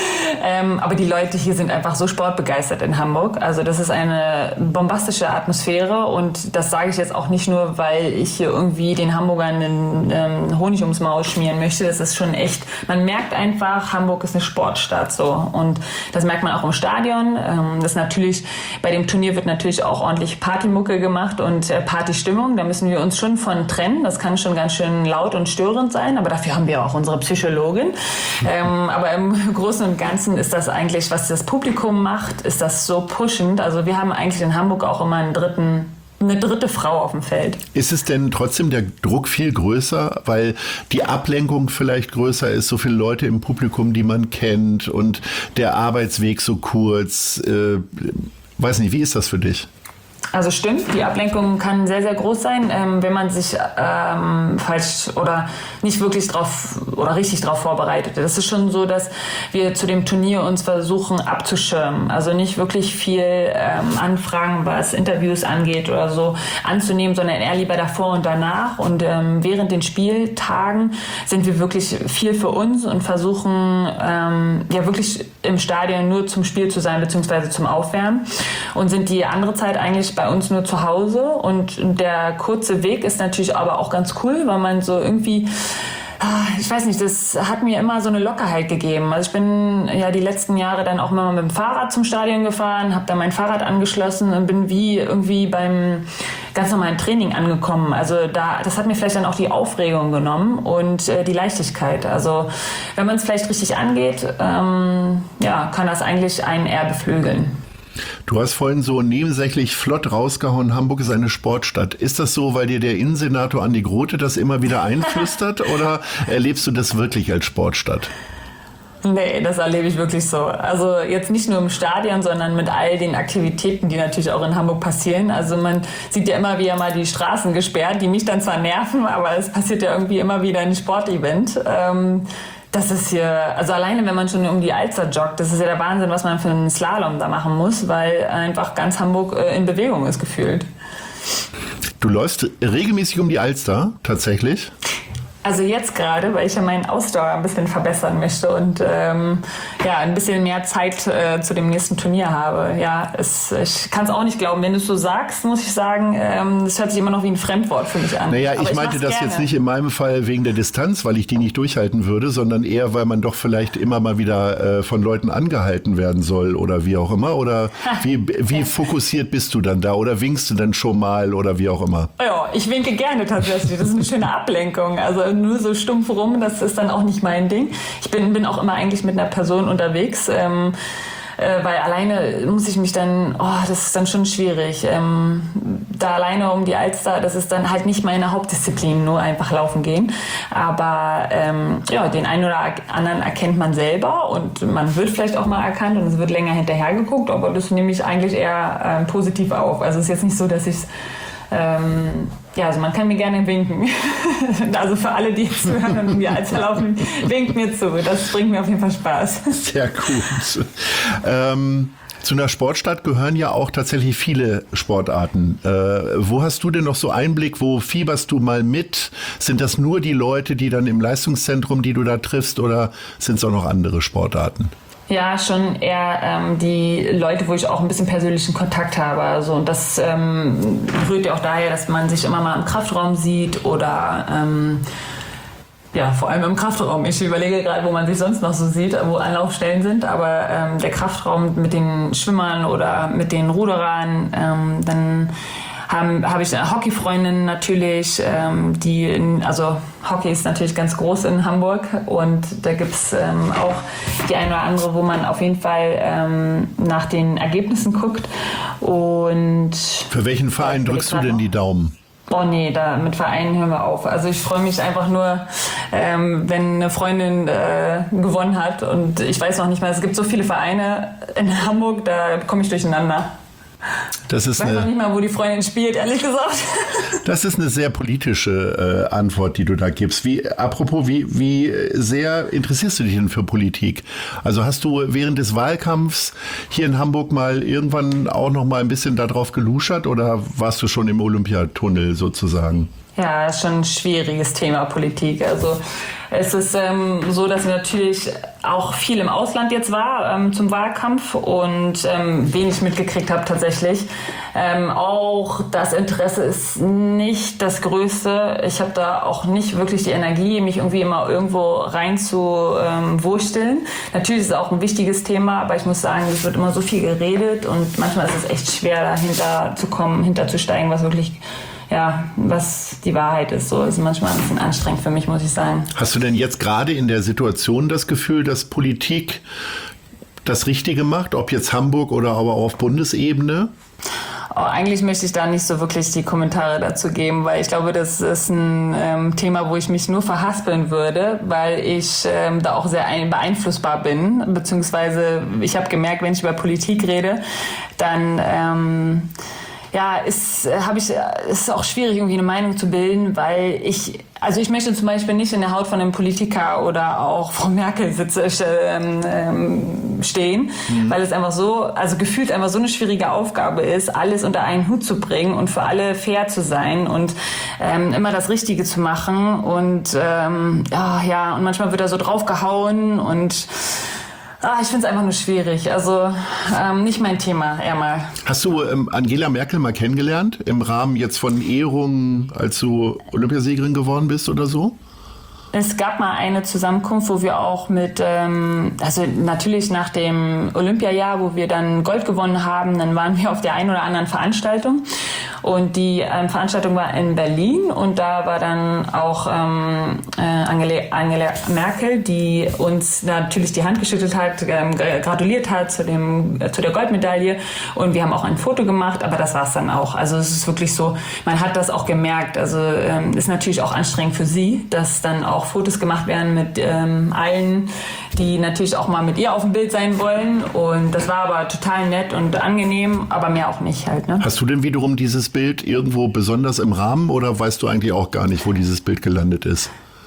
ähm, aber die Leute hier sind einfach so sportbegeistert in Hamburg. Also das ist eine bombastische Atmosphäre, und das sage ich jetzt auch nicht nur, weil ich hier irgendwie den Hamburgern den ähm, Honig ums Maul schmieren möchte. Das ist schon echt, man merkt einfach, Hamburg ist eine Sportstadt so, und das merkt man auch im Stadion. Ähm, das natürlich, bei dem Turnier wird natürlich auch ordentlich Partymucke gemacht und äh, Partystimmung. Da müssen wir uns schon von trennen. Das kann schon ganz schön laut und störend sein, aber dafür haben wir auch unsere Psychologin. Ähm, aber im Großen und Ganzen ist das eigentlich, was das Publikum macht, ist das so pushend. Also wir haben eigentlich in Hamburg auch immer einen dritten eine dritte Frau auf dem Feld. Ist es denn trotzdem der Druck viel größer, weil die Ablenkung vielleicht größer ist, so viele Leute im Publikum, die man kennt, und der Arbeitsweg so kurz? Äh, weiß nicht, wie ist das für dich? Also stimmt, die Ablenkung kann sehr, sehr groß sein, ähm, wenn man sich ähm, falsch oder nicht wirklich drauf oder richtig drauf vorbereitet. Das ist schon so, dass wir zu dem Turnier uns versuchen abzuschirmen. Also nicht wirklich viel ähm, Anfragen, was Interviews angeht oder so, anzunehmen, sondern eher lieber davor und danach. Und ähm, während den Spieltagen sind wir wirklich viel für uns und versuchen ähm, ja wirklich im Stadion nur zum Spiel zu sein, beziehungsweise zum Aufwärmen, und sind die andere Zeit eigentlich bei uns nur zu Hause. Und der kurze Weg ist natürlich aber auch ganz cool, weil man so irgendwie, ich weiß nicht, das hat mir immer so eine Lockerheit gegeben. Also ich bin ja die letzten Jahre dann auch immer mit dem Fahrrad zum Stadion gefahren, habe da mein Fahrrad angeschlossen und bin wie irgendwie beim ganz normalen Training angekommen. Also da, das hat mir vielleicht dann auch die Aufregung genommen und äh, die Leichtigkeit. Also wenn man es vielleicht richtig angeht, ähm, ja, kann das eigentlich einen eher beflügeln. Du hast vorhin so nebensächlich flott rausgehauen, Hamburg ist eine Sportstadt. Ist das so, weil dir der Innensenator Andi Grote das immer wieder einflüstert, oder erlebst du das wirklich als Sportstadt? Nee, das erlebe ich wirklich so. Also jetzt nicht nur im Stadion, sondern mit all den Aktivitäten, die natürlich auch in Hamburg passieren. Also man sieht ja immer wieder mal die Straßen gesperrt, die mich dann zwar nerven, aber es passiert ja irgendwie immer wieder ein Sportevent. Ähm, Das ist hier, also alleine wenn man schon um die Alster joggt, das ist ja der Wahnsinn, was man für einen Slalom da machen muss, weil einfach ganz Hamburg in Bewegung ist gefühlt. Du läufst regelmäßig um die Alster, tatsächlich? Also jetzt gerade, weil ich ja meinen Ausdauer ein bisschen verbessern möchte und ähm, ja, ein bisschen mehr Zeit äh, zu dem nächsten Turnier habe. Ja, es, ich kann es auch nicht glauben. Wenn du es so sagst, muss ich sagen, ähm, das hört sich immer noch wie ein Fremdwort für mich an. Naja, Aber ich meinte mach's das gerne. jetzt nicht in meinem Fall wegen der Distanz, weil ich die nicht durchhalten würde, sondern eher, weil man doch vielleicht immer mal wieder äh, von Leuten angehalten werden soll oder wie auch immer. Oder wie, wie fokussiert bist du dann da oder winkst du dann schon mal oder wie auch immer? Ja, ich winke gerne tatsächlich. Das ist eine schöne Ablenkung. Also nur so stumpf rum, das ist dann auch nicht mein Ding. Ich bin, bin auch immer eigentlich mit einer Person unterwegs, ähm, äh, weil alleine muss ich mich dann, oh, das ist dann schon schwierig. Ähm, da alleine um die Alster, das ist dann halt nicht meine Hauptdisziplin, nur einfach laufen gehen. Aber ähm, ja, den einen oder anderen erkennt man selber und man wird vielleicht auch mal erkannt und es wird länger hinterher geguckt, aber das nehme ich eigentlich eher ähm, positiv auf. Also es ist jetzt nicht so, dass ich ähm, ja, also man kann mir gerne winken. Also für alle, die jetzt hören und mir als verlaufen, winkt mir zu. Das bringt mir auf jeden Fall Spaß. Sehr gut. Ähm, zu einer Sportstadt gehören ja auch tatsächlich viele Sportarten. Äh, wo hast du denn noch so Einblick? Wo fieberst du mal mit? Sind das nur die Leute, die dann im Leistungszentrum, die du da triffst, oder sind es auch noch andere Sportarten? Ja, schon eher ähm, die Leute, wo ich auch ein bisschen persönlichen Kontakt habe. Also, und das ähm, rührt ja auch daher, dass man sich immer mal im Kraftraum sieht oder ähm, ja, vor allem im Kraftraum. Ich überlege gerade, wo man sich sonst noch so sieht, wo Anlaufstellen sind. Aber ähm, der Kraftraum mit den Schwimmern oder mit den Ruderern, ähm, dann habe hab ich Hockeyfreundinnen natürlich, ähm, die, in, also Hockey ist natürlich ganz groß in Hamburg und da gibt's ähm, auch die eine oder andere, wo man auf jeden Fall ähm, nach den Ergebnissen guckt. Und für welchen Verein drückst du denn die Daumen? Oh nee, da mit Vereinen hören wir auf. Also ich freue mich einfach nur, ähm, wenn eine Freundin äh, gewonnen hat und ich weiß noch nicht mal, es gibt so viele Vereine in Hamburg, da komme ich durcheinander. Das ist ich weiß eine, noch nicht mal, wo die Freundin spielt, ehrlich gesagt. Das ist eine sehr politische äh, Antwort, die du da gibst. Wie, apropos, wie, wie sehr interessierst du dich denn für Politik? Also hast du während des Wahlkampfs hier in Hamburg mal irgendwann auch noch mal ein bisschen darauf geluschert oder warst du schon im Olympiatunnel sozusagen? Ja, ist schon ein schwieriges Thema, Politik. Also es ist ähm, so, dass ich natürlich auch viel im Ausland jetzt war ähm, zum Wahlkampf und ähm, wenig mitgekriegt habe tatsächlich. Ähm, auch das Interesse ist nicht das Größte. Ich habe da auch nicht wirklich die Energie, mich irgendwie immer irgendwo rein zu ähm, wursteln. Natürlich ist es auch ein wichtiges Thema, aber ich muss sagen, es wird immer so viel geredet und manchmal ist es echt schwer, dahinter zu kommen, hinterzusteigen, was wirklich ja, was die Wahrheit ist. So ist manchmal ein bisschen anstrengend für mich, muss ich sagen. Hast du denn jetzt gerade in der Situation das Gefühl, dass Politik das Richtige macht, ob jetzt Hamburg oder aber auch auf Bundesebene? Oh, eigentlich möchte ich da nicht so wirklich die Kommentare dazu geben, weil ich glaube, das ist ein ähm, Thema, wo ich mich nur verhaspeln würde, weil ich ähm, da auch sehr ein- beeinflussbar bin, beziehungsweise ich habe gemerkt, wenn ich über Politik rede, dann ähm, ja, ist, habe ich, ist auch schwierig, irgendwie eine Meinung zu bilden, weil ich, also ich möchte zum Beispiel nicht in der Haut von einem Politiker oder auch Frau Merkel sitze, ähm, stehen, mhm. weil es einfach so, also gefühlt einfach so eine schwierige Aufgabe ist, alles unter einen Hut zu bringen und für alle fair zu sein und ähm, immer das Richtige zu machen und ähm, ja, ja, und manchmal wird da so draufgehauen und Ah, ich finde es einfach nur schwierig. Also ähm, nicht mein Thema, eher mal. Hast du ähm, Angela Merkel mal kennengelernt im Rahmen jetzt von Ehrungen, als du Olympiasiegerin geworden bist oder so? Es gab mal eine Zusammenkunft, wo wir auch mit, ähm, also natürlich nach dem Olympiajahr, wo wir dann Gold gewonnen haben, dann waren wir auf der einen oder anderen Veranstaltung. Und die ähm, Veranstaltung war in Berlin und da war dann auch ähm, äh, Angela, Angela Merkel, die uns natürlich die Hand geschüttelt hat, ähm, gratuliert hat zu, dem, äh, zu der Goldmedaille. Und wir haben auch ein Foto gemacht, aber das war es dann auch. Also es ist wirklich so, man hat das auch gemerkt. Also ähm, ist natürlich auch anstrengend für sie, dass dann auch Fotos gemacht werden mit ähm, allen, die natürlich auch mal mit ihr auf dem Bild sein wollen. Und das war aber total nett und angenehm, aber mehr auch nicht halt. Ne? Hast du denn wiederum dieses Bild irgendwo besonders im Rahmen oder weißt du eigentlich auch gar nicht, wo dieses Bild gelandet ist?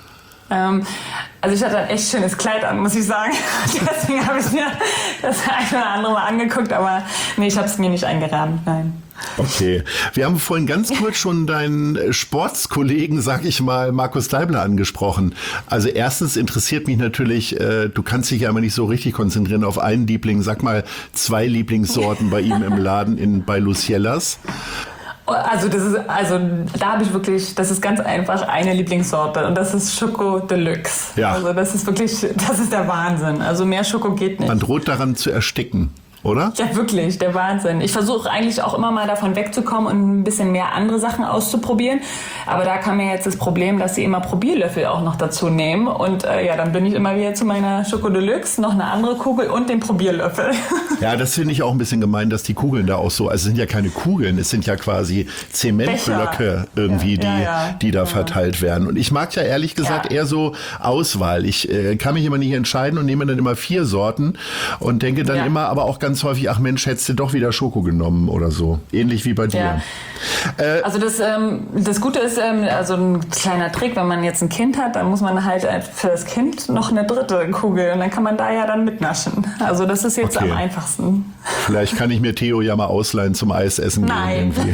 Ähm, also ich hatte ein echt schönes Kleid an, muss ich sagen. Deswegen habe ich mir das ein oder andere Mal angeguckt, aber nee, ich habe es mir nicht eingerahmt, nein. Okay. Wir haben vorhin ganz kurz schon deinen Sportskollegen, sag ich mal, Markus Deibler angesprochen. Also erstens interessiert mich natürlich, äh, du kannst dich ja immer nicht so richtig konzentrieren auf einen Liebling. Sag mal zwei Lieblingssorten bei ihm im Laden in, bei Luciellas. Also das ist, also da habe ich wirklich, das ist ganz einfach eine Lieblingssorte und das ist Schoko Deluxe. Ja. Also das ist wirklich, das ist der Wahnsinn. Also mehr Schoko geht nicht. Man droht daran zu ersticken. Oder? Ja, wirklich, der Wahnsinn. Ich versuche eigentlich auch immer mal davon wegzukommen und ein bisschen mehr andere Sachen auszuprobieren. Aber da kam mir jetzt das Problem, dass sie immer Probierlöffel auch noch dazu nehmen. Und äh, ja, dann bin ich immer wieder zu meiner Schoko Deluxe, noch eine andere Kugel und den Probierlöffel. Ja, das finde ich auch ein bisschen gemein, dass die Kugeln da auch so, also es sind ja keine Kugeln, es sind ja quasi Zementblöcke irgendwie, ja, die, ja, ja. die da ja. verteilt werden. Und ich mag ja ehrlich gesagt ja. eher so Auswahl. Ich äh, kann mich immer nicht entscheiden und nehme dann immer vier Sorten und denke dann ja. immer aber auch ganz häufig, ach Mensch, hättest du doch wieder Schoko genommen oder so. Ähnlich wie bei dir. Ja. Äh, also das, ähm, das Gute ist, ähm, also ein kleiner Trick, wenn man jetzt ein Kind hat, dann muss man halt für das Kind noch eine dritte Kugel und dann kann man da ja dann mitnaschen. Also das ist jetzt okay. am einfachsten. Vielleicht kann ich mir Theo ja mal ausleihen zum Eisessen Nein. gehen.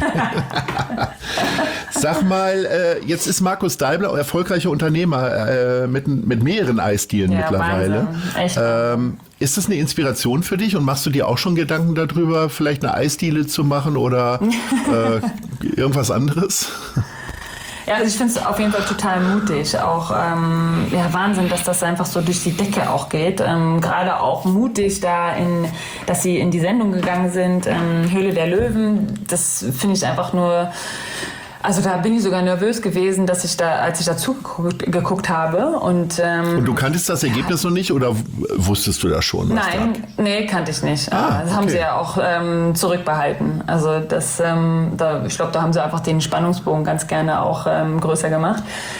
Sag mal, äh, jetzt ist Markus Deibler erfolgreicher Unternehmer äh, mit, mit mehreren Eisdielen ja, mittlerweile. Wahnsinn. Echt. Ähm, ist das eine Inspiration für dich und machst du dir auch schon Gedanken darüber, vielleicht eine Eisdiele zu machen oder äh, irgendwas anderes? Ja, also ich finde es auf jeden Fall total mutig. Auch ähm, ja, Wahnsinn, dass das einfach so durch die Decke auch geht. Ähm, Gerade auch mutig, da in, dass sie in die Sendung gegangen sind, ähm, Höhle der Löwen. Das finde ich einfach nur. Also da bin ich sogar nervös gewesen, dass ich da, als ich dazu geguckt, geguckt habe. Und, ähm, und du kanntest das Ergebnis noch nicht oder wusstest du das schon? Was Nein, da? nee, kannte ich nicht. Ah, das haben okay. sie ja auch ähm, zurückbehalten. Also das, ähm, da, ich glaube, da haben sie einfach den Spannungsbogen ganz gerne auch ähm, größer gemacht.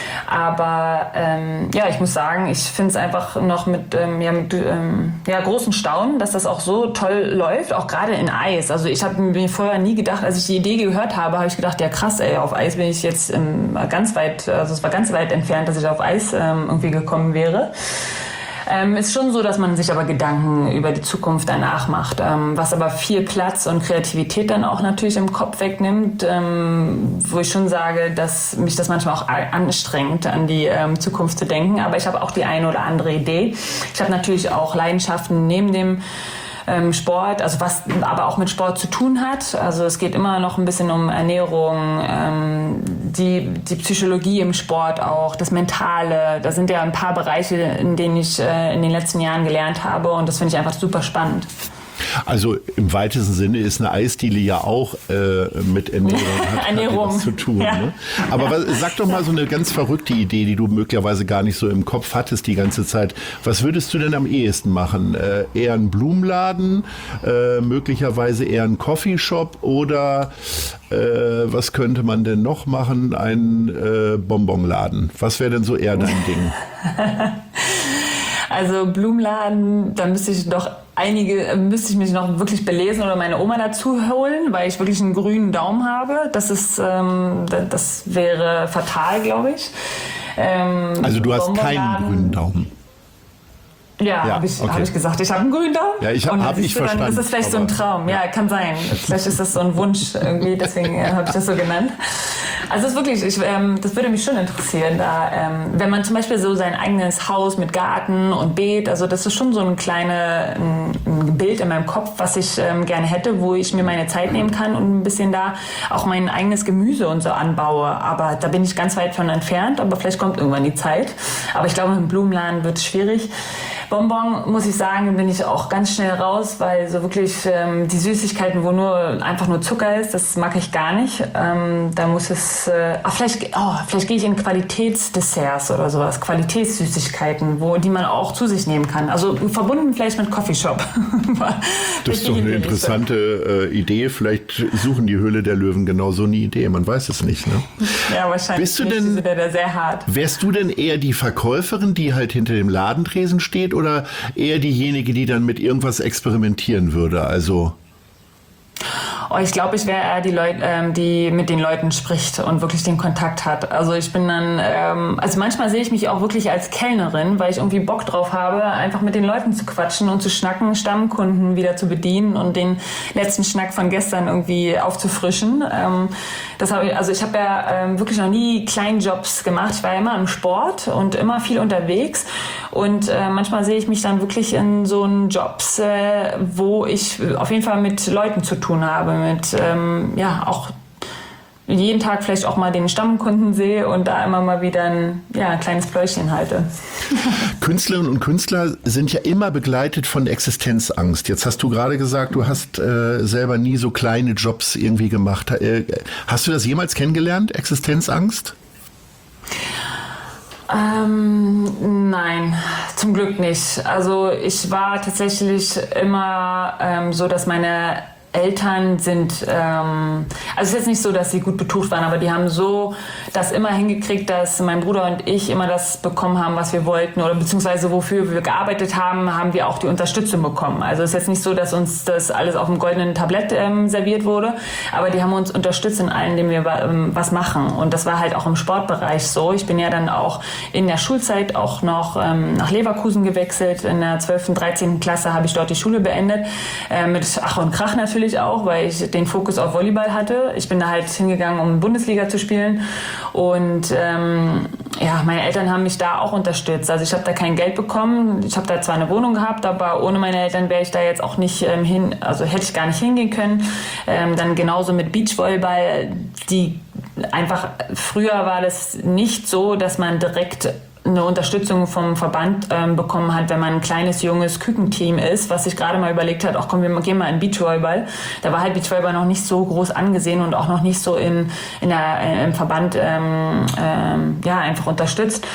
Aber ähm, ja, ich muss sagen, ich finde es einfach noch mit, ähm, ja, mit ähm, ja, großen Staunen, dass das auch so toll läuft, auch gerade in Eis. Also ich habe mir vorher nie gedacht, als ich die Idee gehört habe, habe ich gedacht, ja krass, ey, auf Eis bin ich jetzt ähm, ganz weit, also es war ganz weit entfernt, dass ich auf Eis ähm, irgendwie gekommen wäre. Ähm, ist schon so, dass man sich aber Gedanken über die Zukunft danach macht, ähm, was aber viel Platz und Kreativität dann auch natürlich im Kopf wegnimmt, ähm, wo ich schon sage, dass mich das manchmal auch anstrengt, an die ähm, Zukunft zu denken. Aber ich habe auch die eine oder andere Idee. Ich habe natürlich auch Leidenschaften neben dem Ähm, Sport, also was aber auch mit Sport zu tun hat. Also es geht immer noch ein bisschen um Ernährung, ähm, die, die Psychologie im Sport auch, das Mentale. Da sind ja ein paar Bereiche, in denen ich äh, in den letzten Jahren gelernt habe und das finde ich einfach super spannend. Also im weitesten Sinne ist eine Eisdiele ja auch äh, mit Ernährung, hat, Ernährung. hat was zu tun. Ja. Ne? Aber ja. was, sag doch mal so eine ganz verrückte Idee, die du möglicherweise gar nicht so im Kopf hattest die ganze Zeit. Was würdest du denn am ehesten machen? Äh, eher einen Blumenladen, äh, möglicherweise eher einen Coffeeshop oder äh, was könnte man denn noch machen? Einen äh, Bonbonladen. Was wäre denn so eher dein Ding? Also Blumenladen, da müsste ich doch einige, müsste ich mich noch wirklich belesen oder meine Oma dazu holen, weil ich wirklich einen grünen Daumen habe. Das ist, ähm, das wäre fatal, glaube ich. Ähm, Also du hast keinen Bonbonladen. grünen Daumen. Ja, Ja, habe ich, okay. hab ich gesagt. Ich habe einen grünen Daumen. Ja, ich hab- Und dann hab ich siehst du, dann verstanden, ist es vielleicht so ein aber- Traum. Ja, kann sein. Vielleicht ist das so ein Wunsch irgendwie, deswegen äh, habe ich das so genannt. Also es ist wirklich, ich, ähm, das würde mich schon interessieren, da, ähm, wenn man zum Beispiel so sein eigenes Haus mit Garten und Beet, also das ist schon so ein kleines ein, ein Bild in meinem Kopf, was ich ähm, gerne hätte, wo ich mir meine Zeit nehmen kann und ein bisschen da auch mein eigenes Gemüse und so anbaue. Aber da bin ich ganz weit von entfernt, aber vielleicht kommt irgendwann die Zeit. Aber ich glaube, im Blumenladen wird es schwierig. Bonbon, muss ich sagen, bin ich auch ganz schnell raus, weil so wirklich ähm, die Süßigkeiten, wo nur einfach nur Zucker ist, das mag ich gar nicht. Ähm, da muss es, äh, ach, vielleicht, oh, vielleicht gehe ich in Qualitätsdesserts oder sowas, Qualitätssüßigkeiten, wo die man auch zu sich nehmen kann. Also verbunden vielleicht mit Coffeeshop. Das ist doch eine interessante äh, Idee. Vielleicht suchen die Höhle der Löwen genau so eine Idee. Man weiß es nicht. Ne? Ja, wahrscheinlich. Bist du nicht. denn- Die sind ja da sehr hart. Wärst du denn eher die Verkäuferin, die halt hinter dem Ladentresen steht, oder eher diejenige, die dann mit irgendwas experimentieren würde? Also Oh, ich glaube, ich wäre eher die Leute, ähm, die mit den Leuten spricht und wirklich den Kontakt hat. Also ich bin dann, ähm, also manchmal sehe ich mich auch wirklich als Kellnerin, weil ich irgendwie Bock drauf habe, einfach mit den Leuten zu quatschen und zu schnacken, Stammkunden wieder zu bedienen und den letzten Schnack von gestern irgendwie aufzufrischen. Ähm, das habe ich, also ich habe ja ähm, wirklich noch nie Kleinjobs gemacht. Ich war ja immer im Sport und immer viel unterwegs und äh, manchmal sehe ich mich dann wirklich in so einen Jobs, äh, wo ich auf jeden Fall mit Leuten zu tun habe, mit ähm, ja auch jeden Tag vielleicht auch mal den Stammkunden sehe und da immer mal wieder ein, ja, ein kleines Pläuschchen halte. Künstlerinnen und Künstler sind ja immer begleitet von Existenzangst. Jetzt hast du gerade gesagt, du hast äh, selber nie so kleine Jobs irgendwie gemacht. Äh, hast du das jemals kennengelernt, Existenzangst? Ähm, nein, zum Glück nicht. Also ich war tatsächlich immer ähm, so, dass meine Eltern sind, ähm, also es ist jetzt nicht so, dass sie gut betucht waren, aber die haben so das immer hingekriegt, dass mein Bruder und ich immer das bekommen haben, was wir wollten oder beziehungsweise wofür wir gearbeitet haben, haben wir auch die Unterstützung bekommen. Also es ist jetzt nicht so, dass uns das alles auf dem goldenen Tablett ähm, serviert wurde, aber die haben uns unterstützt in allem, indem wir ähm, was machen. Und das war halt auch im Sportbereich so. Ich bin ja dann auch in der Schulzeit auch noch ähm, nach Leverkusen gewechselt. In der zwölften, dreizehnten Klasse habe ich dort die Schule beendet, äh, mit Ach und Krach natürlich auch, weil ich den Fokus auf Volleyball hatte. Ich bin da halt hingegangen, um Bundesliga zu spielen und ähm, ja, meine Eltern haben mich da auch unterstützt. Also ich habe da kein Geld bekommen. Ich habe da zwar eine Wohnung gehabt, aber ohne meine Eltern wäre ich da jetzt auch nicht ähm, hin, also hätte ich gar nicht hingehen können. Ähm, dann genauso mit Beachvolleyball, die einfach, früher war das nicht so, dass man direkt eine Unterstützung vom Verband ähm, bekommen hat, wenn man ein kleines, junges Kükenteam ist, was sich gerade mal überlegt hat, ach komm, wir gehen mal in Beachvolleyball. Da war halt Beachvolleyball noch nicht so groß angesehen und auch noch nicht so in, in der, äh, im Verband ähm, ähm, ja, einfach unterstützt.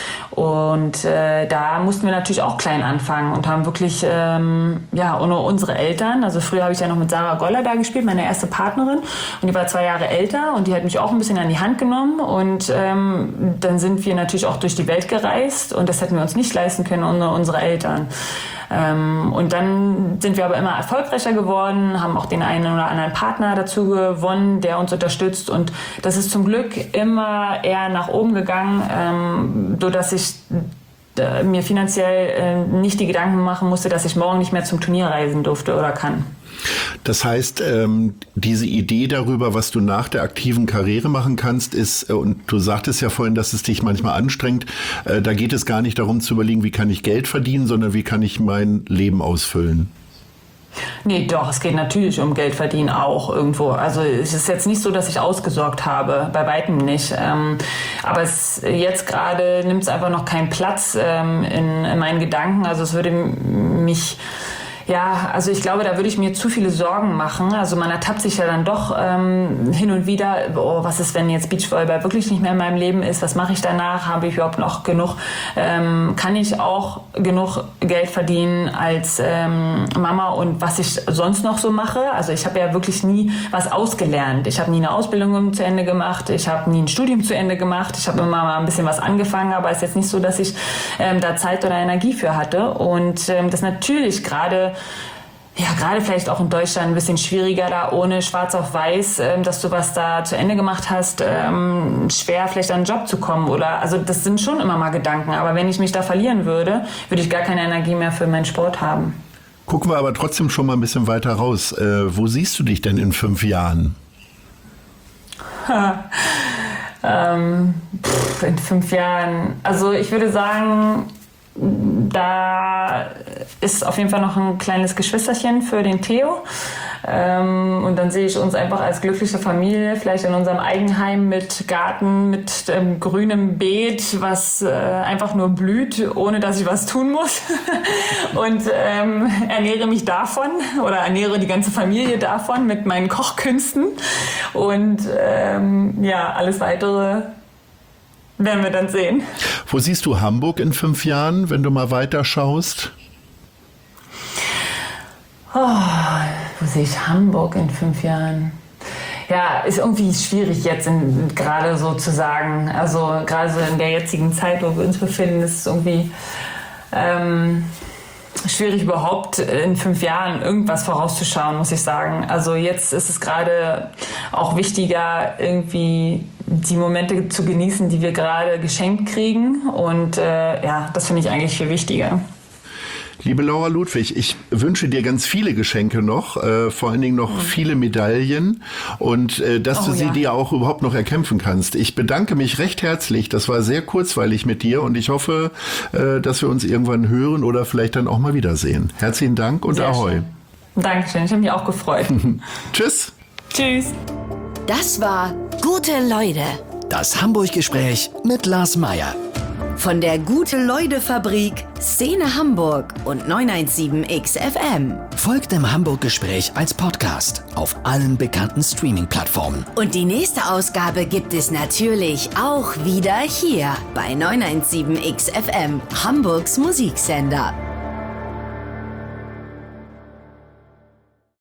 Und äh, da mussten wir natürlich auch klein anfangen und haben wirklich, ähm, ja, ohne unsere Eltern, also früher habe ich ja noch mit Sarah Goller da gespielt, meine erste Partnerin, und die war zwei Jahre älter und die hat mich auch ein bisschen an die Hand genommen und ähm, dann sind wir natürlich auch durch die Welt gereist. Und das hätten wir uns nicht leisten können ohne unsere Eltern. Ähm, und dann sind wir aber immer erfolgreicher geworden, haben auch den einen oder anderen Partner dazu gewonnen, der uns unterstützt. Und das ist zum Glück immer eher nach oben gegangen, ähm, sodass ich äh, mir finanziell äh, nicht die Gedanken machen musste, dass ich morgen nicht mehr zum Turnier reisen durfte oder kann. Das heißt, ähm, diese Idee darüber, was du nach der aktiven Karriere machen kannst, ist, äh, und du sagtest ja vorhin, dass es dich manchmal anstrengt, äh, da geht es gar nicht darum zu überlegen, wie kann ich Geld verdienen, sondern wie kann ich mein Leben ausfüllen. Nee, doch, es geht natürlich um Geld verdienen auch irgendwo. Also es ist jetzt nicht so, dass ich ausgesorgt habe, bei weitem nicht. Ähm, aber es, jetzt gerade nimmt es einfach noch keinen Platz ähm, in, in meinen Gedanken. Also es würde mich... Ja, also ich glaube, da würde ich mir zu viele Sorgen machen. Also man ertappt sich ja dann doch ähm, hin und wieder, oh, was ist, wenn jetzt Beachvolleyball wirklich nicht mehr in meinem Leben ist? Was mache ich danach? Habe ich überhaupt noch genug? Ähm, kann ich auch genug Geld verdienen als ähm, Mama und was ich sonst noch so mache? Also ich habe ja wirklich nie was ausgelernt. Ich habe nie eine Ausbildung zu Ende gemacht. Ich habe nie ein Studium zu Ende gemacht. Ich habe immer mal ein bisschen was angefangen, aber es ist jetzt nicht so, dass ich ähm, da Zeit oder Energie für hatte. Und ähm, das natürlich gerade Ja, gerade vielleicht auch in Deutschland ein bisschen schwieriger, da ohne schwarz auf weiß, ähm, dass du was da zu Ende gemacht hast, ähm, schwer vielleicht an einen Job zu kommen oder, also das sind schon immer mal Gedanken, aber wenn ich mich da verlieren würde, würde ich gar keine Energie mehr für meinen Sport haben. Gucken wir aber trotzdem schon mal ein bisschen weiter raus. Äh, wo siehst du dich denn in fünf Jahren? ähm, pff, in fünf Jahren, also ich würde sagen, da ist auf jeden Fall noch ein kleines Geschwisterchen für den Theo. Ähm, und dann sehe ich uns einfach als glückliche Familie, vielleicht in unserem Eigenheim mit Garten, mit ähm, grünem Beet, was äh, einfach nur blüht, ohne dass ich was tun muss. Und ähm, ernähre mich davon oder ernähre die ganze Familie davon mit meinen Kochkünsten. Und ähm, ja, alles Weitere werden wir dann sehen. Wo siehst du Hamburg in fünf Jahren, wenn du mal weiter schaust? Oh, wo sehe ich Hamburg in fünf Jahren? Ja, ist irgendwie schwierig jetzt in, gerade so zu sagen. Also gerade so in der jetzigen Zeit, wo wir uns befinden, ist es irgendwie... Ähm, schwierig überhaupt in fünf Jahren irgendwas vorauszuschauen, muss ich sagen. Also jetzt ist es gerade auch wichtiger, irgendwie die Momente zu genießen, die wir gerade geschenkt kriegen. Und äh, ja, das finde ich eigentlich viel wichtiger. Liebe Laura Ludwig, ich wünsche dir ganz viele Geschenke noch, äh, vor allen Dingen noch mhm. viele Medaillen und äh, dass oh, du sie ja. dir auch überhaupt noch erkämpfen kannst. Ich bedanke mich recht herzlich, das war sehr kurzweilig mit dir und ich hoffe, äh, dass wir uns irgendwann hören oder vielleicht dann auch mal wiedersehen. Herzlichen Dank und sehr Ahoi. Schön. Dankeschön, ich habe mich auch gefreut. Tschüss. Tschüss. Das war Gute Leute. Das Hamburg-Gespräch mit Lars Meyer. Von der Gute-Leute-Fabrik, Szene Hamburg und neun eins sieben X F M. Folgt dem Hamburg-Gespräch als Podcast auf allen bekannten Streaming-Plattformen. Und die nächste Ausgabe gibt es natürlich auch wieder hier bei neun eins sieben X F M, Hamburgs Musiksender.